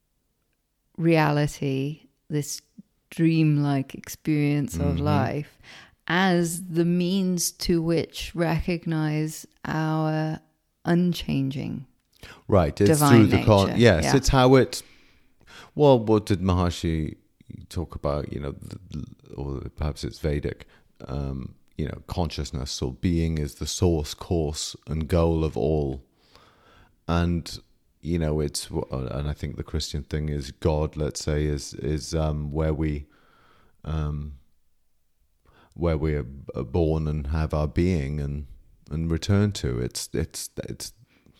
[SPEAKER 1] reality, this dreamlike experience of mm-hmm. life, as the means to which recognize our unchanging,
[SPEAKER 2] right? It's
[SPEAKER 1] divine
[SPEAKER 2] through the
[SPEAKER 1] nature.
[SPEAKER 2] con- yes,
[SPEAKER 1] yeah.
[SPEAKER 2] it's how it. Well, what did Maharishi talk about? You know, the, or perhaps it's Vedic. Um, you know, consciousness or being is the source, course, and goal of all. And you know, it's and I think the Christian thing is God. Let's say is is um, where we, um, where we are born and have our being and and return to. It's it's it's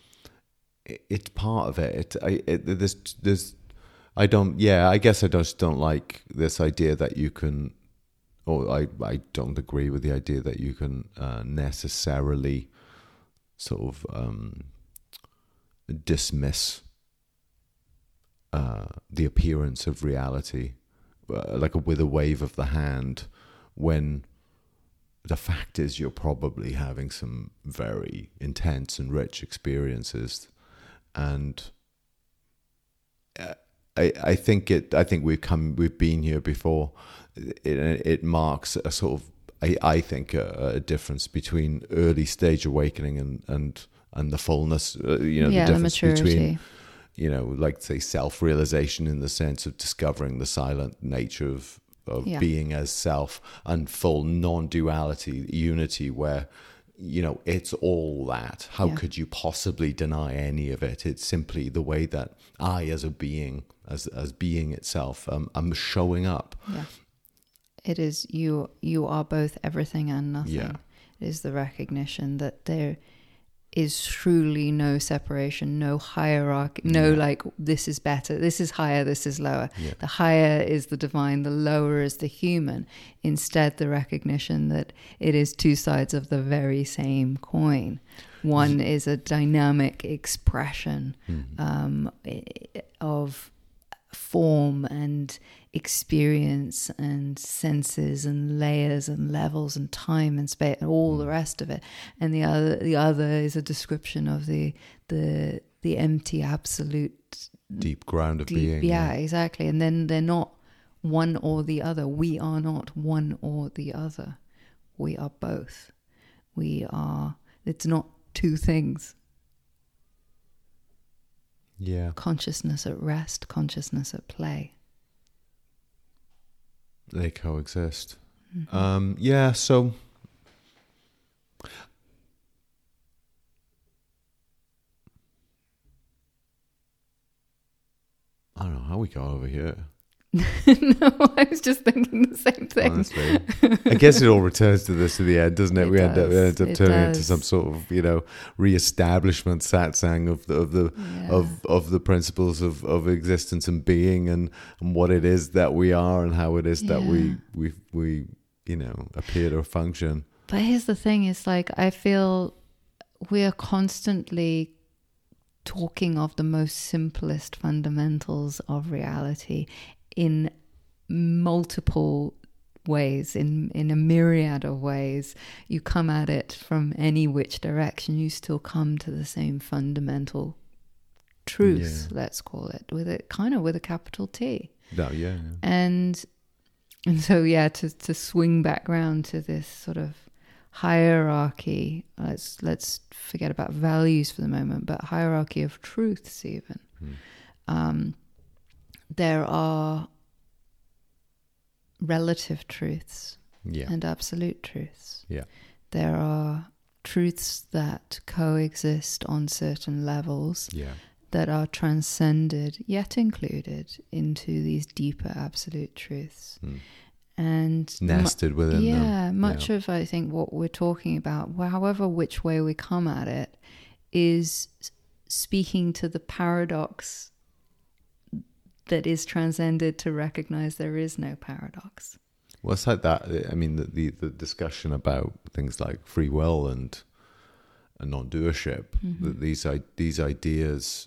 [SPEAKER 2] it's part of it. It, I, it there's there's I don't. Yeah, I guess I just don't like this idea that you can. Or I, I don't agree with the idea that you can uh, necessarily sort of um, dismiss uh, the appearance of reality, uh, like a, with a wave of the hand, when the fact is you're probably having some very intense and rich experiences, and uh, I, I think it. I think we've come. We've been here before. It, it marks a sort of, I, I think, a, a difference between early stage awakening and and, and the fullness. Uh, you know,
[SPEAKER 1] yeah,
[SPEAKER 2] the difference
[SPEAKER 1] the maturity.
[SPEAKER 2] between, you know, like say self-realization in the sense of discovering the silent nature of of
[SPEAKER 1] yeah.
[SPEAKER 2] being as self, and full non-duality, unity, where you know it's all that. How yeah. could you possibly deny any of it? It's simply the way that I, as a being, as as being itself, um, I'm showing up.
[SPEAKER 1] Yeah. It is you. You are both everything and nothing.
[SPEAKER 2] Yeah.
[SPEAKER 1] It is the recognition that there is truly no separation, no hierarchy, no yeah. like this is better, this is higher, this is lower.
[SPEAKER 2] Yeah.
[SPEAKER 1] The higher is the divine, the lower is the human. Instead, the recognition that it is two sides of the very same coin. One mm. is a dynamic expression mm. um, of form and experience and senses and layers and levels and time and space and all mm. the rest of it, and the other the other is a description of the the the empty absolute
[SPEAKER 2] deep ground of
[SPEAKER 1] deep,
[SPEAKER 2] being.
[SPEAKER 1] Yeah,
[SPEAKER 2] yeah,
[SPEAKER 1] exactly. And then they're not one or the other. We are not one or the other. We are both. We are. It's not two things.
[SPEAKER 2] Yeah.
[SPEAKER 1] Consciousness at rest, consciousness at play.
[SPEAKER 2] They coexist. Mm-hmm. Um, yeah, so I don't know how we got over here.
[SPEAKER 1] No, I was just thinking the same thing.
[SPEAKER 2] Honestly, I guess it all returns to this at the end, doesn't it?
[SPEAKER 1] It
[SPEAKER 2] we
[SPEAKER 1] does.
[SPEAKER 2] end up, we end up
[SPEAKER 1] It
[SPEAKER 2] turning
[SPEAKER 1] does.
[SPEAKER 2] into some sort of, you know, re-establishment satsang of the of the
[SPEAKER 1] Yeah.
[SPEAKER 2] of of the principles of, of existence and being, and, and what it is that we are and how it is that
[SPEAKER 1] Yeah.
[SPEAKER 2] we we we you know appear to function.
[SPEAKER 1] But here's the thing: is like I feel we are constantly talking of the most simplest fundamentals of reality in multiple ways, in in a myriad of ways. You come at it from any which direction, you still come to the same fundamental truth,
[SPEAKER 2] Yeah.
[SPEAKER 1] let's call it, with it kind of with a capital T.
[SPEAKER 2] No, yeah, yeah.
[SPEAKER 1] And and so yeah, to to swing back round to this sort of hierarchy, let's let's forget about values for the moment, but hierarchy of truths even.
[SPEAKER 2] Hmm.
[SPEAKER 1] Um, there are relative truths
[SPEAKER 2] Yeah.
[SPEAKER 1] and absolute truths.
[SPEAKER 2] Yeah.
[SPEAKER 1] There are truths that coexist on certain levels
[SPEAKER 2] Yeah.
[SPEAKER 1] that are transcended yet included into these deeper absolute truths.
[SPEAKER 2] Mm.
[SPEAKER 1] And
[SPEAKER 2] nested within
[SPEAKER 1] yeah,
[SPEAKER 2] them.
[SPEAKER 1] Yeah, much of, I think, what we're talking about, however which way we come at it, is speaking to the paradox that is transcended to recognize there is no paradox.
[SPEAKER 2] Well, it's like that. I mean, the, the, the discussion about things like free will and, and non-doership,
[SPEAKER 1] Mm-hmm.
[SPEAKER 2] the, these these ideas,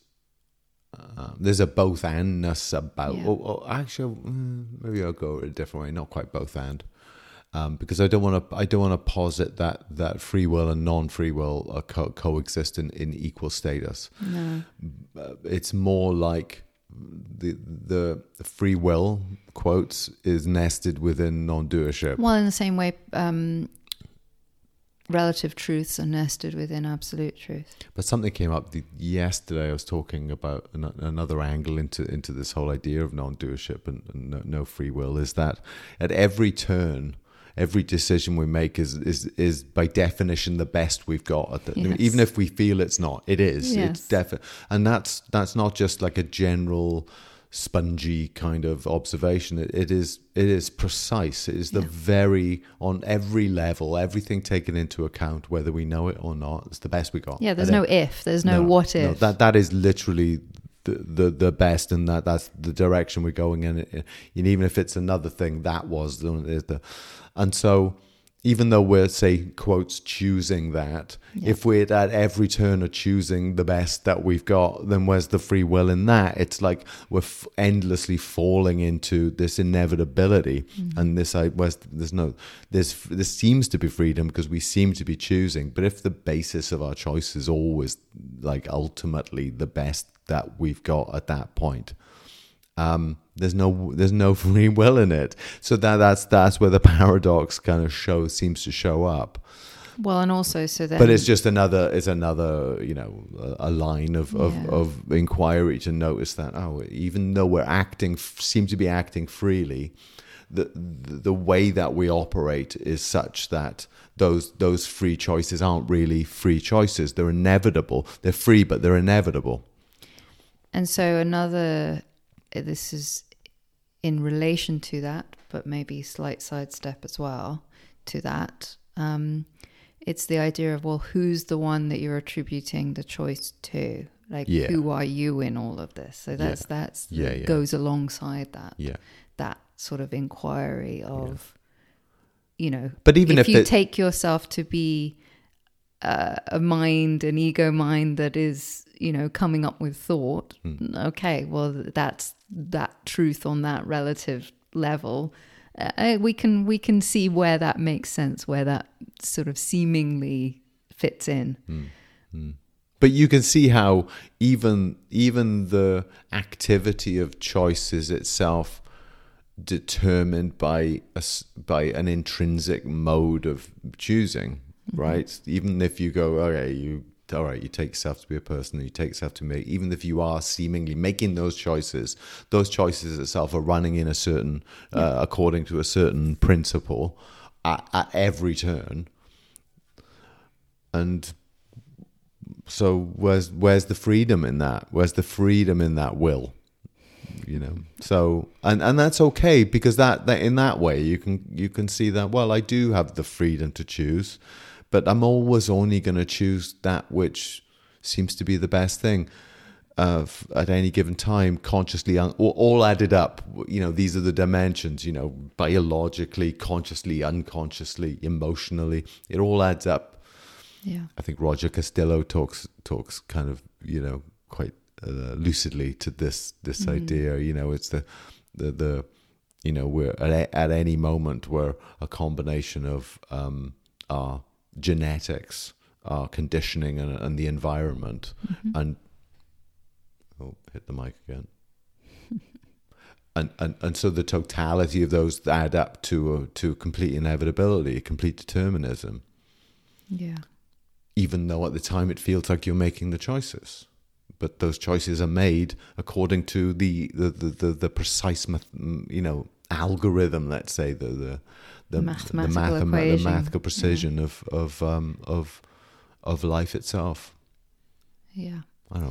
[SPEAKER 2] uh, there's a both andness about.
[SPEAKER 1] Yeah.
[SPEAKER 2] Oh, oh, actually, mm, maybe I'll go a different way. Not quite both and, um, because I don't want to. I don't want to posit that that free will and non-free will are co- coexist in, in equal status.
[SPEAKER 1] No.
[SPEAKER 2] Uh, it's more like. The, the the free will, quotes, is nested within non-doership.
[SPEAKER 1] Well, in the same way, um, relative truths are nested within absolute truth.
[SPEAKER 2] But something came up the, yesterday. I was talking about an, another angle into into this whole idea of non-doership and, and no, no free will. Is that at every turn, every decision we make is is is by definition the best we've got. At the,
[SPEAKER 1] Yes.
[SPEAKER 2] Even if we feel it's not, it is.
[SPEAKER 1] Yes.
[SPEAKER 2] It's definite, and that's that's not just like a general spongy kind of observation. It, it is it is precise. It is the
[SPEAKER 1] Yeah.
[SPEAKER 2] very, on every level, everything taken into account, whether we know it or not. It's the best we got.
[SPEAKER 1] Yeah, there's
[SPEAKER 2] And
[SPEAKER 1] no
[SPEAKER 2] it-
[SPEAKER 1] if, there's no, what if.
[SPEAKER 2] no, that that is literally the, the the best, and that that's the direction we're going in. And even if it's another thing, that was the, the and so even though we're, say, quotes, choosing that,
[SPEAKER 1] Yeah.
[SPEAKER 2] if we're at every turn are choosing the best that we've got, then where's the free will in that? It's like we're f- endlessly falling into this inevitability,
[SPEAKER 1] Mm-hmm.
[SPEAKER 2] and this I where's, there's no there's there seems to be freedom because we seem to be choosing. But if the basis of our choice is always like ultimately the best that we've got at that point, um, there's no there's no free will in it. So that that's that's where the paradox kind of show seems to show up.
[SPEAKER 1] Well, and also so then...
[SPEAKER 2] But it's just another it's another you know a, a line of, of,
[SPEAKER 1] Yeah.
[SPEAKER 2] of inquiry to notice that, oh, even though we're acting seem to be acting freely, the the way that we operate is such that those those free choices aren't really free choices. They're inevitable. They're free, but they're inevitable.
[SPEAKER 1] And so another, this is in relation to that, but maybe slight sidestep as well to that. Um, it's the idea of, well, who's the one that you're attributing the choice to? Like,
[SPEAKER 2] Yeah.
[SPEAKER 1] who are you in all of this? So that's,
[SPEAKER 2] Yeah.
[SPEAKER 1] that's,
[SPEAKER 2] Yeah, yeah.
[SPEAKER 1] goes alongside that,
[SPEAKER 2] Yeah.
[SPEAKER 1] that sort of inquiry of, you know,
[SPEAKER 2] But even if
[SPEAKER 1] you
[SPEAKER 2] it-
[SPEAKER 1] take yourself to be uh, a mind, an ego mind that is, you know, coming up with thought, okay, well, that's that truth on that relative level. Uh, we can we can see where that makes sense, where that sort of seemingly fits in.
[SPEAKER 2] But you can see how even even the activity of choice is itself determined by a, s- by an intrinsic mode of choosing, right? Even if you go, okay, you all right, you take yourself to be a person, you take yourself to make, even if you are seemingly making those choices, those choices itself are running in a certain, uh, according to a certain principle at, at every turn. And so where's where's the freedom in that? Where's the freedom in that will? You know, so and, and that's okay, because that, that in that way you can you can see that, well, I do have the freedom to choose, but I'm always only going to choose that which seems to be the best thing uh, f- at any given time, consciously, un- all, all added up. You know, these are the dimensions. You know, biologically, consciously, unconsciously, emotionally, it all adds up.
[SPEAKER 1] Yeah.
[SPEAKER 2] I think Roger Castillo talks talks kind of, you know, quite uh, lucidly to this this idea. You know, it's the the the you know, we're at a, at any moment we're a combination of um, our genetics, our conditioning, and, and the environment, and oh, hit the mic again. And, and and so the totality of those add up to a, to complete inevitability, complete determinism.
[SPEAKER 1] Yeah.
[SPEAKER 2] Even though at the time it feels like you're making the choices, but those choices are made according to the the the, the, the precise, math, you know, algorithm. Let's say the the the
[SPEAKER 1] Mathematical
[SPEAKER 2] the, mathema- the
[SPEAKER 1] equation.
[SPEAKER 2] mathematical precision of of um of of life itself.
[SPEAKER 1] Yeah.
[SPEAKER 2] I don't know.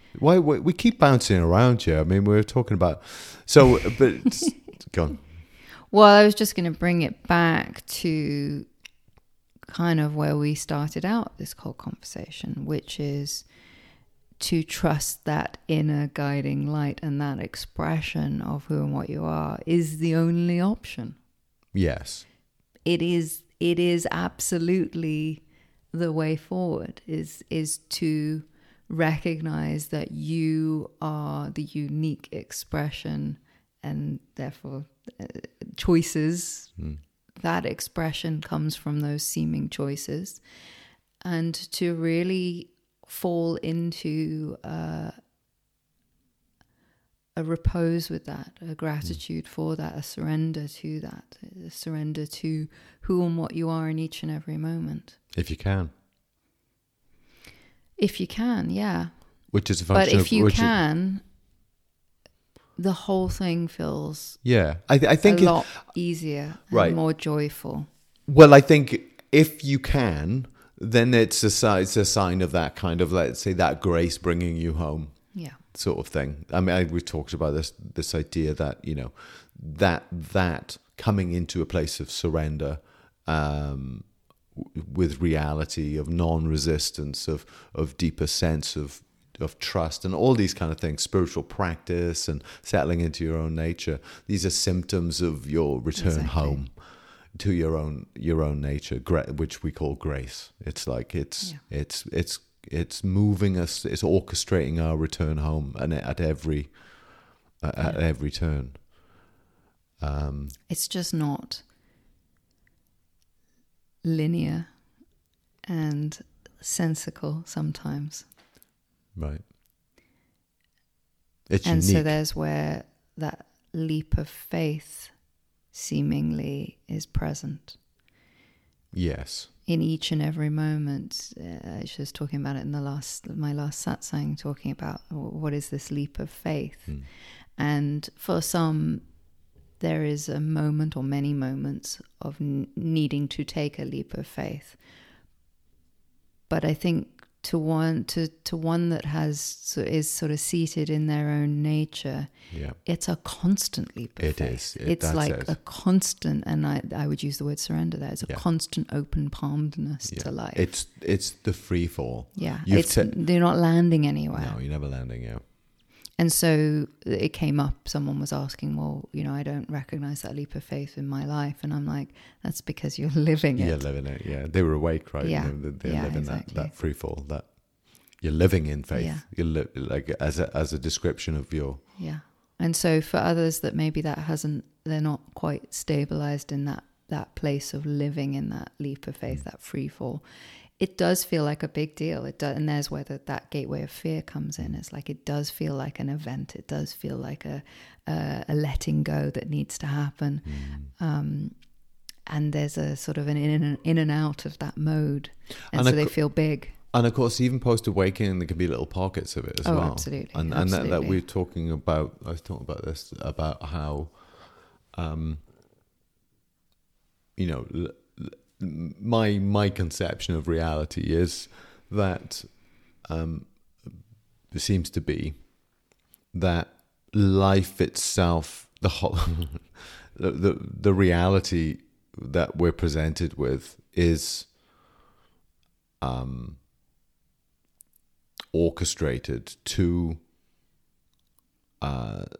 [SPEAKER 2] Why, why we keep bouncing around here? I mean, we were talking about so, but go on.
[SPEAKER 1] Well, I was just going to bring it back to kind of where we started out this whole conversation, which is to trust that inner guiding light, and that expression of who and what you are is the only option.
[SPEAKER 2] Yes.
[SPEAKER 1] It is it is absolutely the way forward, is is to recognize that you are the unique expression, and therefore uh, choices. Mm. That expression comes from those seeming choices, and to really fall into uh, a repose with that, a gratitude mm. for that, a surrender to that, a surrender to who and what you are in each and every moment.
[SPEAKER 2] If you can.
[SPEAKER 1] If you can, yeah.
[SPEAKER 2] Which is a function
[SPEAKER 1] But if
[SPEAKER 2] of,
[SPEAKER 1] you
[SPEAKER 2] which
[SPEAKER 1] can, is, the whole thing feels
[SPEAKER 2] yeah, I, th- I think
[SPEAKER 1] a
[SPEAKER 2] it,
[SPEAKER 1] lot easier and
[SPEAKER 2] right.
[SPEAKER 1] more joyful.
[SPEAKER 2] Well, I think if you can, then it's a, si- it's a sign of that kind of, let's say, that grace bringing you home.
[SPEAKER 1] Yeah.
[SPEAKER 2] Sort of thing. I mean, I, we talked about this this idea that, you know, that that coming into a place of surrender um, w- with reality, of non-resistance, of of deeper sense of of trust, and all these kind of things, spiritual practice and settling into your own nature. These are symptoms of your return
[SPEAKER 1] exactly.
[SPEAKER 2] home to your own your own nature, which we call grace. It's like it's yeah. it's it's it's moving us, it's orchestrating our return home, and at every uh, yeah. at every turn. Um,
[SPEAKER 1] it's just not linear and sensical sometimes.
[SPEAKER 2] Right. It's
[SPEAKER 1] and
[SPEAKER 2] unique.
[SPEAKER 1] So there's where that leap of faith seemingly is present.
[SPEAKER 2] Yes.
[SPEAKER 1] In each and every moment. Uh, I was just talking about it in the last, my last satsang, talking about what is this leap of faith. Mm. And for some, there is a moment or many moments of n- needing to take a leap of faith. But I think to one to, to one that has so is sort of seated in their own nature,
[SPEAKER 2] yeah.
[SPEAKER 1] it's a constant leap of
[SPEAKER 2] it
[SPEAKER 1] faith.
[SPEAKER 2] Is. It,
[SPEAKER 1] it's like
[SPEAKER 2] it.
[SPEAKER 1] a constant, and I, I would use the word surrender there. It's a
[SPEAKER 2] yeah.
[SPEAKER 1] constant open palmedness
[SPEAKER 2] yeah.
[SPEAKER 1] to life.
[SPEAKER 2] It's it's the free fall.
[SPEAKER 1] Yeah,
[SPEAKER 2] You've
[SPEAKER 1] it's
[SPEAKER 2] te-
[SPEAKER 1] they're not landing anywhere.
[SPEAKER 2] No, you're never landing. Yeah.
[SPEAKER 1] And so it came up, someone was asking, well, you know, I don't recognize that leap of faith in my life. And I'm like, that's because you're living it.
[SPEAKER 2] You're living it, yeah. They were awake, right?
[SPEAKER 1] Yeah.
[SPEAKER 2] They're, they're
[SPEAKER 1] yeah,
[SPEAKER 2] living
[SPEAKER 1] exactly.
[SPEAKER 2] that, that free fall, that you're living in faith.
[SPEAKER 1] Yeah.
[SPEAKER 2] You're li- like as a, as a description of your...
[SPEAKER 1] Yeah. And so for others that maybe that hasn't, they're not quite stabilized in that, that place of living in that leap of faith, mm. that free fall. It does feel like a big deal. It does, and there's where the, that gateway of fear comes in. It's like it does feel like an event. It does feel like a a, a letting go that needs to happen. Mm. Um, and there's a sort of an in and, in and out of that mode. And, and so they co- feel big.
[SPEAKER 2] And of course, even post-awakening, there can be little pockets of it as
[SPEAKER 1] oh,
[SPEAKER 2] well.
[SPEAKER 1] Absolutely.
[SPEAKER 2] And,
[SPEAKER 1] absolutely.
[SPEAKER 2] and that, that we're talking about, I was talking about this, about how, um, you know, l- my my conception of reality is that um, it seems to be that life itself, the whole, the, the the reality that we're presented with is um, orchestrated to uh,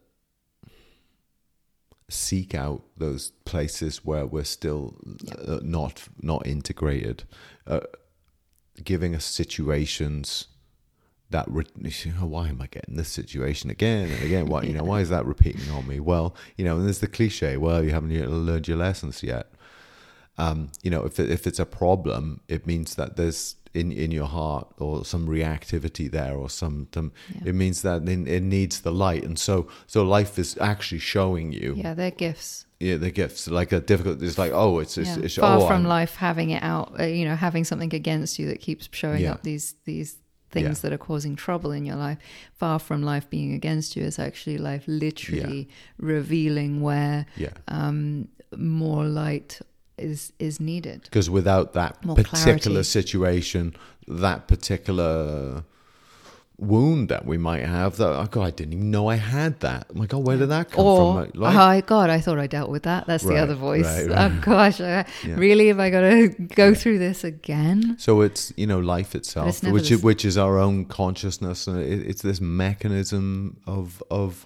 [SPEAKER 2] seek out those places where we're still uh, not not integrated, uh, giving us situations that re- oh, why am I getting this situation again and again? Why you know why is that repeating on me? Well, you know, and there's the cliche. Well, you haven't learned your lessons yet. Um, you know, if it, if it's a problem, it means that there's in, in your heart or some reactivity there or some, some yeah. it means that it, it needs the light. And so, so life is actually showing you.
[SPEAKER 1] Yeah. They're gifts.
[SPEAKER 2] Yeah. They're gifts. Like a difficult, it's like, oh, it's, it's,
[SPEAKER 1] yeah.
[SPEAKER 2] it's
[SPEAKER 1] far
[SPEAKER 2] oh,
[SPEAKER 1] from
[SPEAKER 2] I'm,
[SPEAKER 1] life having it out, uh, you know, having something against you that keeps showing
[SPEAKER 2] yeah.
[SPEAKER 1] up these, these things
[SPEAKER 2] yeah.
[SPEAKER 1] that are causing trouble in your life. Far from life being against you is actually life literally yeah. revealing where,
[SPEAKER 2] yeah.
[SPEAKER 1] um, more light is is needed,
[SPEAKER 2] because without that
[SPEAKER 1] More
[SPEAKER 2] particular
[SPEAKER 1] clarity.
[SPEAKER 2] situation, that particular wound that we might have that, oh God, I didn't even know I had that. Oh my God, where did that come
[SPEAKER 1] or,
[SPEAKER 2] from? Like,
[SPEAKER 1] oh God, I thought I dealt with that. That's
[SPEAKER 2] Right,
[SPEAKER 1] the other voice.
[SPEAKER 2] right, right.
[SPEAKER 1] Oh gosh, uh,
[SPEAKER 2] Yeah.
[SPEAKER 1] really? Have I got to go
[SPEAKER 2] Yeah.
[SPEAKER 1] through this again?
[SPEAKER 2] So it's, you know, life itself,
[SPEAKER 1] it's never
[SPEAKER 2] which
[SPEAKER 1] the
[SPEAKER 2] is,
[SPEAKER 1] s-
[SPEAKER 2] which is our own consciousness, and it, it's this mechanism of of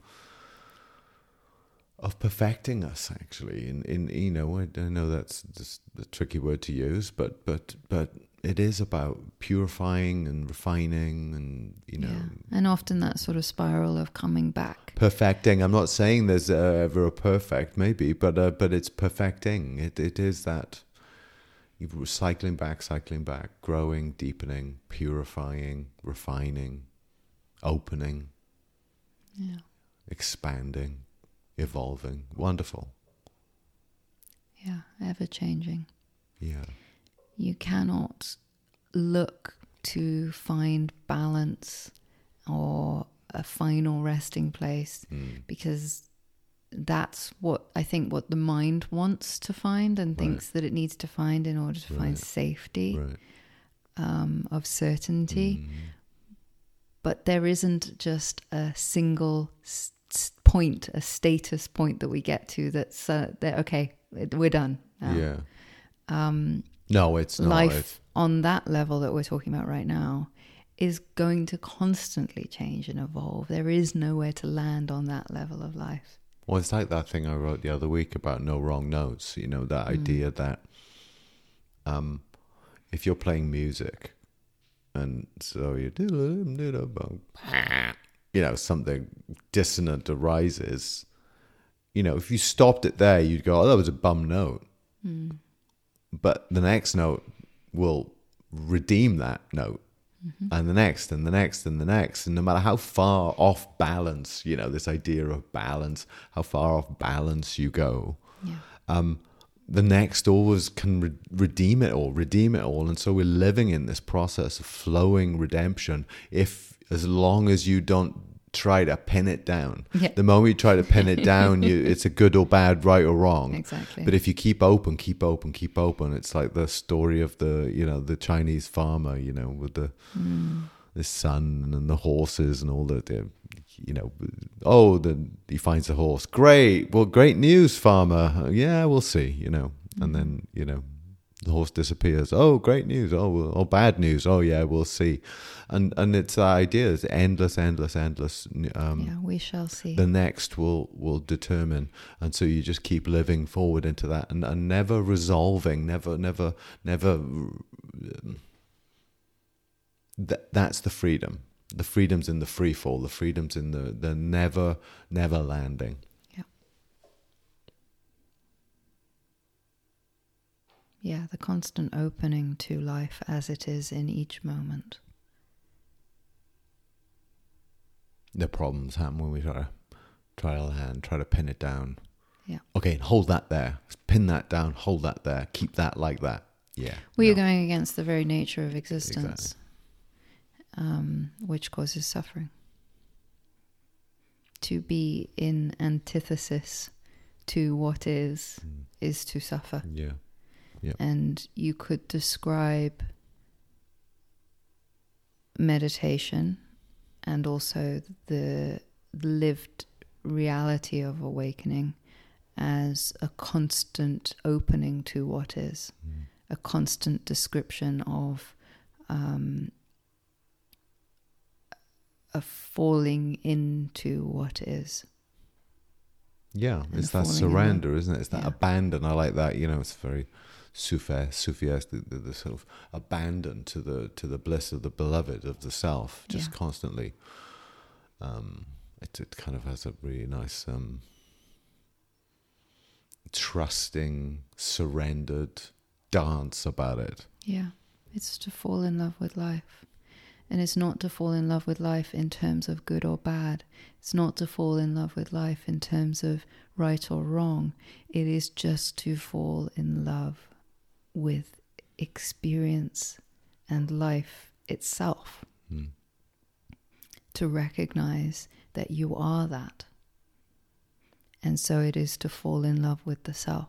[SPEAKER 2] of perfecting us, actually. In in you know, I, I know that's just a tricky word to use, but but but it is about purifying and refining, and you know,
[SPEAKER 1] Yeah. And often that sort of spiral of coming back.
[SPEAKER 2] perfecting. I'm not saying there's uh, ever a perfect, maybe, but uh, but it's perfecting. It it is that. You're cycling back, cycling back, growing, deepening, purifying, refining, opening,
[SPEAKER 1] Yeah.
[SPEAKER 2] expanding, evolving. Wonderful.
[SPEAKER 1] Yeah. Ever changing.
[SPEAKER 2] Yeah.
[SPEAKER 1] You cannot look to find balance or a final resting place
[SPEAKER 2] Mm.
[SPEAKER 1] because that's what I think what the mind wants to find and thinks that it needs to find in order to
[SPEAKER 2] Right.
[SPEAKER 1] find safety,
[SPEAKER 2] Right.
[SPEAKER 1] um, of certainty.
[SPEAKER 2] Mm.
[SPEAKER 1] But there isn't just a single s- s- point, a status point that we get to that's uh, that okay, we're done now.
[SPEAKER 2] Yeah.
[SPEAKER 1] Um,
[SPEAKER 2] No, it's not.
[SPEAKER 1] life
[SPEAKER 2] It's,
[SPEAKER 1] on that level that we're talking about right now is going to constantly change and evolve. There is nowhere to land on that level of life.
[SPEAKER 2] well, it's like that thing I wrote the other week about no wrong notes. You know, that
[SPEAKER 1] Mm.
[SPEAKER 2] idea that um, if you're playing music and so you do, you know, something dissonant arises, you know, if you stopped it there, you'd go, oh, that was a bum note.
[SPEAKER 1] Mm.
[SPEAKER 2] But the next note will redeem that note.
[SPEAKER 1] Mm-hmm.
[SPEAKER 2] And the next, and the next, and the next. And no matter how far off balance, you know, this idea of balance, how far off balance you go,
[SPEAKER 1] Yeah.
[SPEAKER 2] um, the next always can re- redeem it all, redeem it all. And so we're living in this process of flowing redemption. If, as long as you don't try to pin it down,
[SPEAKER 1] Yeah.
[SPEAKER 2] the moment you try to pin it down, you it's a good or bad, right or wrong.
[SPEAKER 1] Exactly.
[SPEAKER 2] But if you keep open, keep open, keep open, it's like the story of the, you know, the Chinese farmer, you know, with the
[SPEAKER 1] Mm.
[SPEAKER 2] the sun and the horses and all that. You know, oh, then he finds the horse. Great, well, great news, farmer. Yeah, we'll see. You know, and then you know, the horse disappears. Oh, great news. Oh, well, oh, bad news. Oh, yeah, we'll see. And and it's the idea. It's endless, endless, endless. Um,
[SPEAKER 1] Yeah, we shall see.
[SPEAKER 2] the next will will determine, and so you just keep living forward into that, and, and never resolving, never, never, never. Um, that that's the freedom. The freedom's in the free fall. The freedom's in the the never, never landing.
[SPEAKER 1] Yeah. Yeah, the constant opening to life as it is in each moment.
[SPEAKER 2] The problems happen when we try to try to land, try to pin it down.
[SPEAKER 1] Yeah.
[SPEAKER 2] Okay, hold that there. Pin that down. Hold that there. Keep that like that. Yeah.
[SPEAKER 1] Well,
[SPEAKER 2] no.
[SPEAKER 1] you're going against the very nature of existence,
[SPEAKER 2] Exactly.
[SPEAKER 1] um, which causes suffering. To be in antithesis to what is,
[SPEAKER 2] Mm.
[SPEAKER 1] is to suffer.
[SPEAKER 2] Yeah.
[SPEAKER 1] And you could describe meditation and also the lived reality of awakening as a constant opening to what is,
[SPEAKER 2] Mm.
[SPEAKER 1] a constant description of um, a falling into what is.
[SPEAKER 2] Yeah,
[SPEAKER 1] And
[SPEAKER 2] it's that
[SPEAKER 1] falling in
[SPEAKER 2] surrender, isn't it? It's that
[SPEAKER 1] Yeah.
[SPEAKER 2] abandon. I like that. You know, it's very Sufi, Sufi-esque, the, the, the sort of abandon to the to the bliss of the beloved, of the self, just
[SPEAKER 1] Yeah.
[SPEAKER 2] constantly. Um, it, it kind of has a really nice, um, trusting, surrendered dance about it.
[SPEAKER 1] Yeah, it's to fall in love with life. And it's not to fall in love with life in terms of good or bad. It's not to fall in love with life in terms of right or wrong. It is just to fall in love with experience and life itself.
[SPEAKER 2] Mm.
[SPEAKER 1] To recognize that you are that. And so it is to fall in love with the self.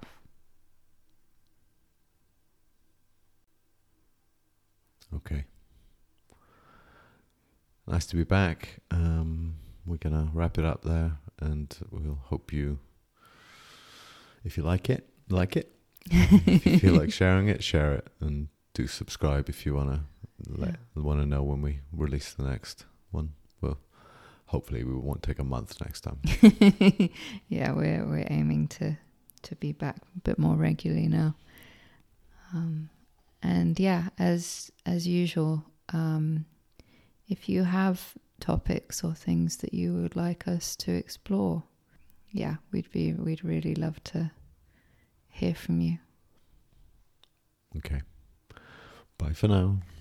[SPEAKER 2] Okay. nice to be back. Um, we're gonna wrap it up there, and we'll hope you, if you like it, like it. If you feel like sharing it, share it, and do subscribe if you wanna let
[SPEAKER 1] Yeah.
[SPEAKER 2] wanna know when we release the next one. Well, hopefully we won't take a month next time.
[SPEAKER 1] Yeah, we're we're aiming to to be back a bit more regularly now. Um, and yeah, as as usual, um, if you have topics or things that you would like us to explore, yeah, we'd be we'd really love to hear from you.
[SPEAKER 2] Okay. Bye for now.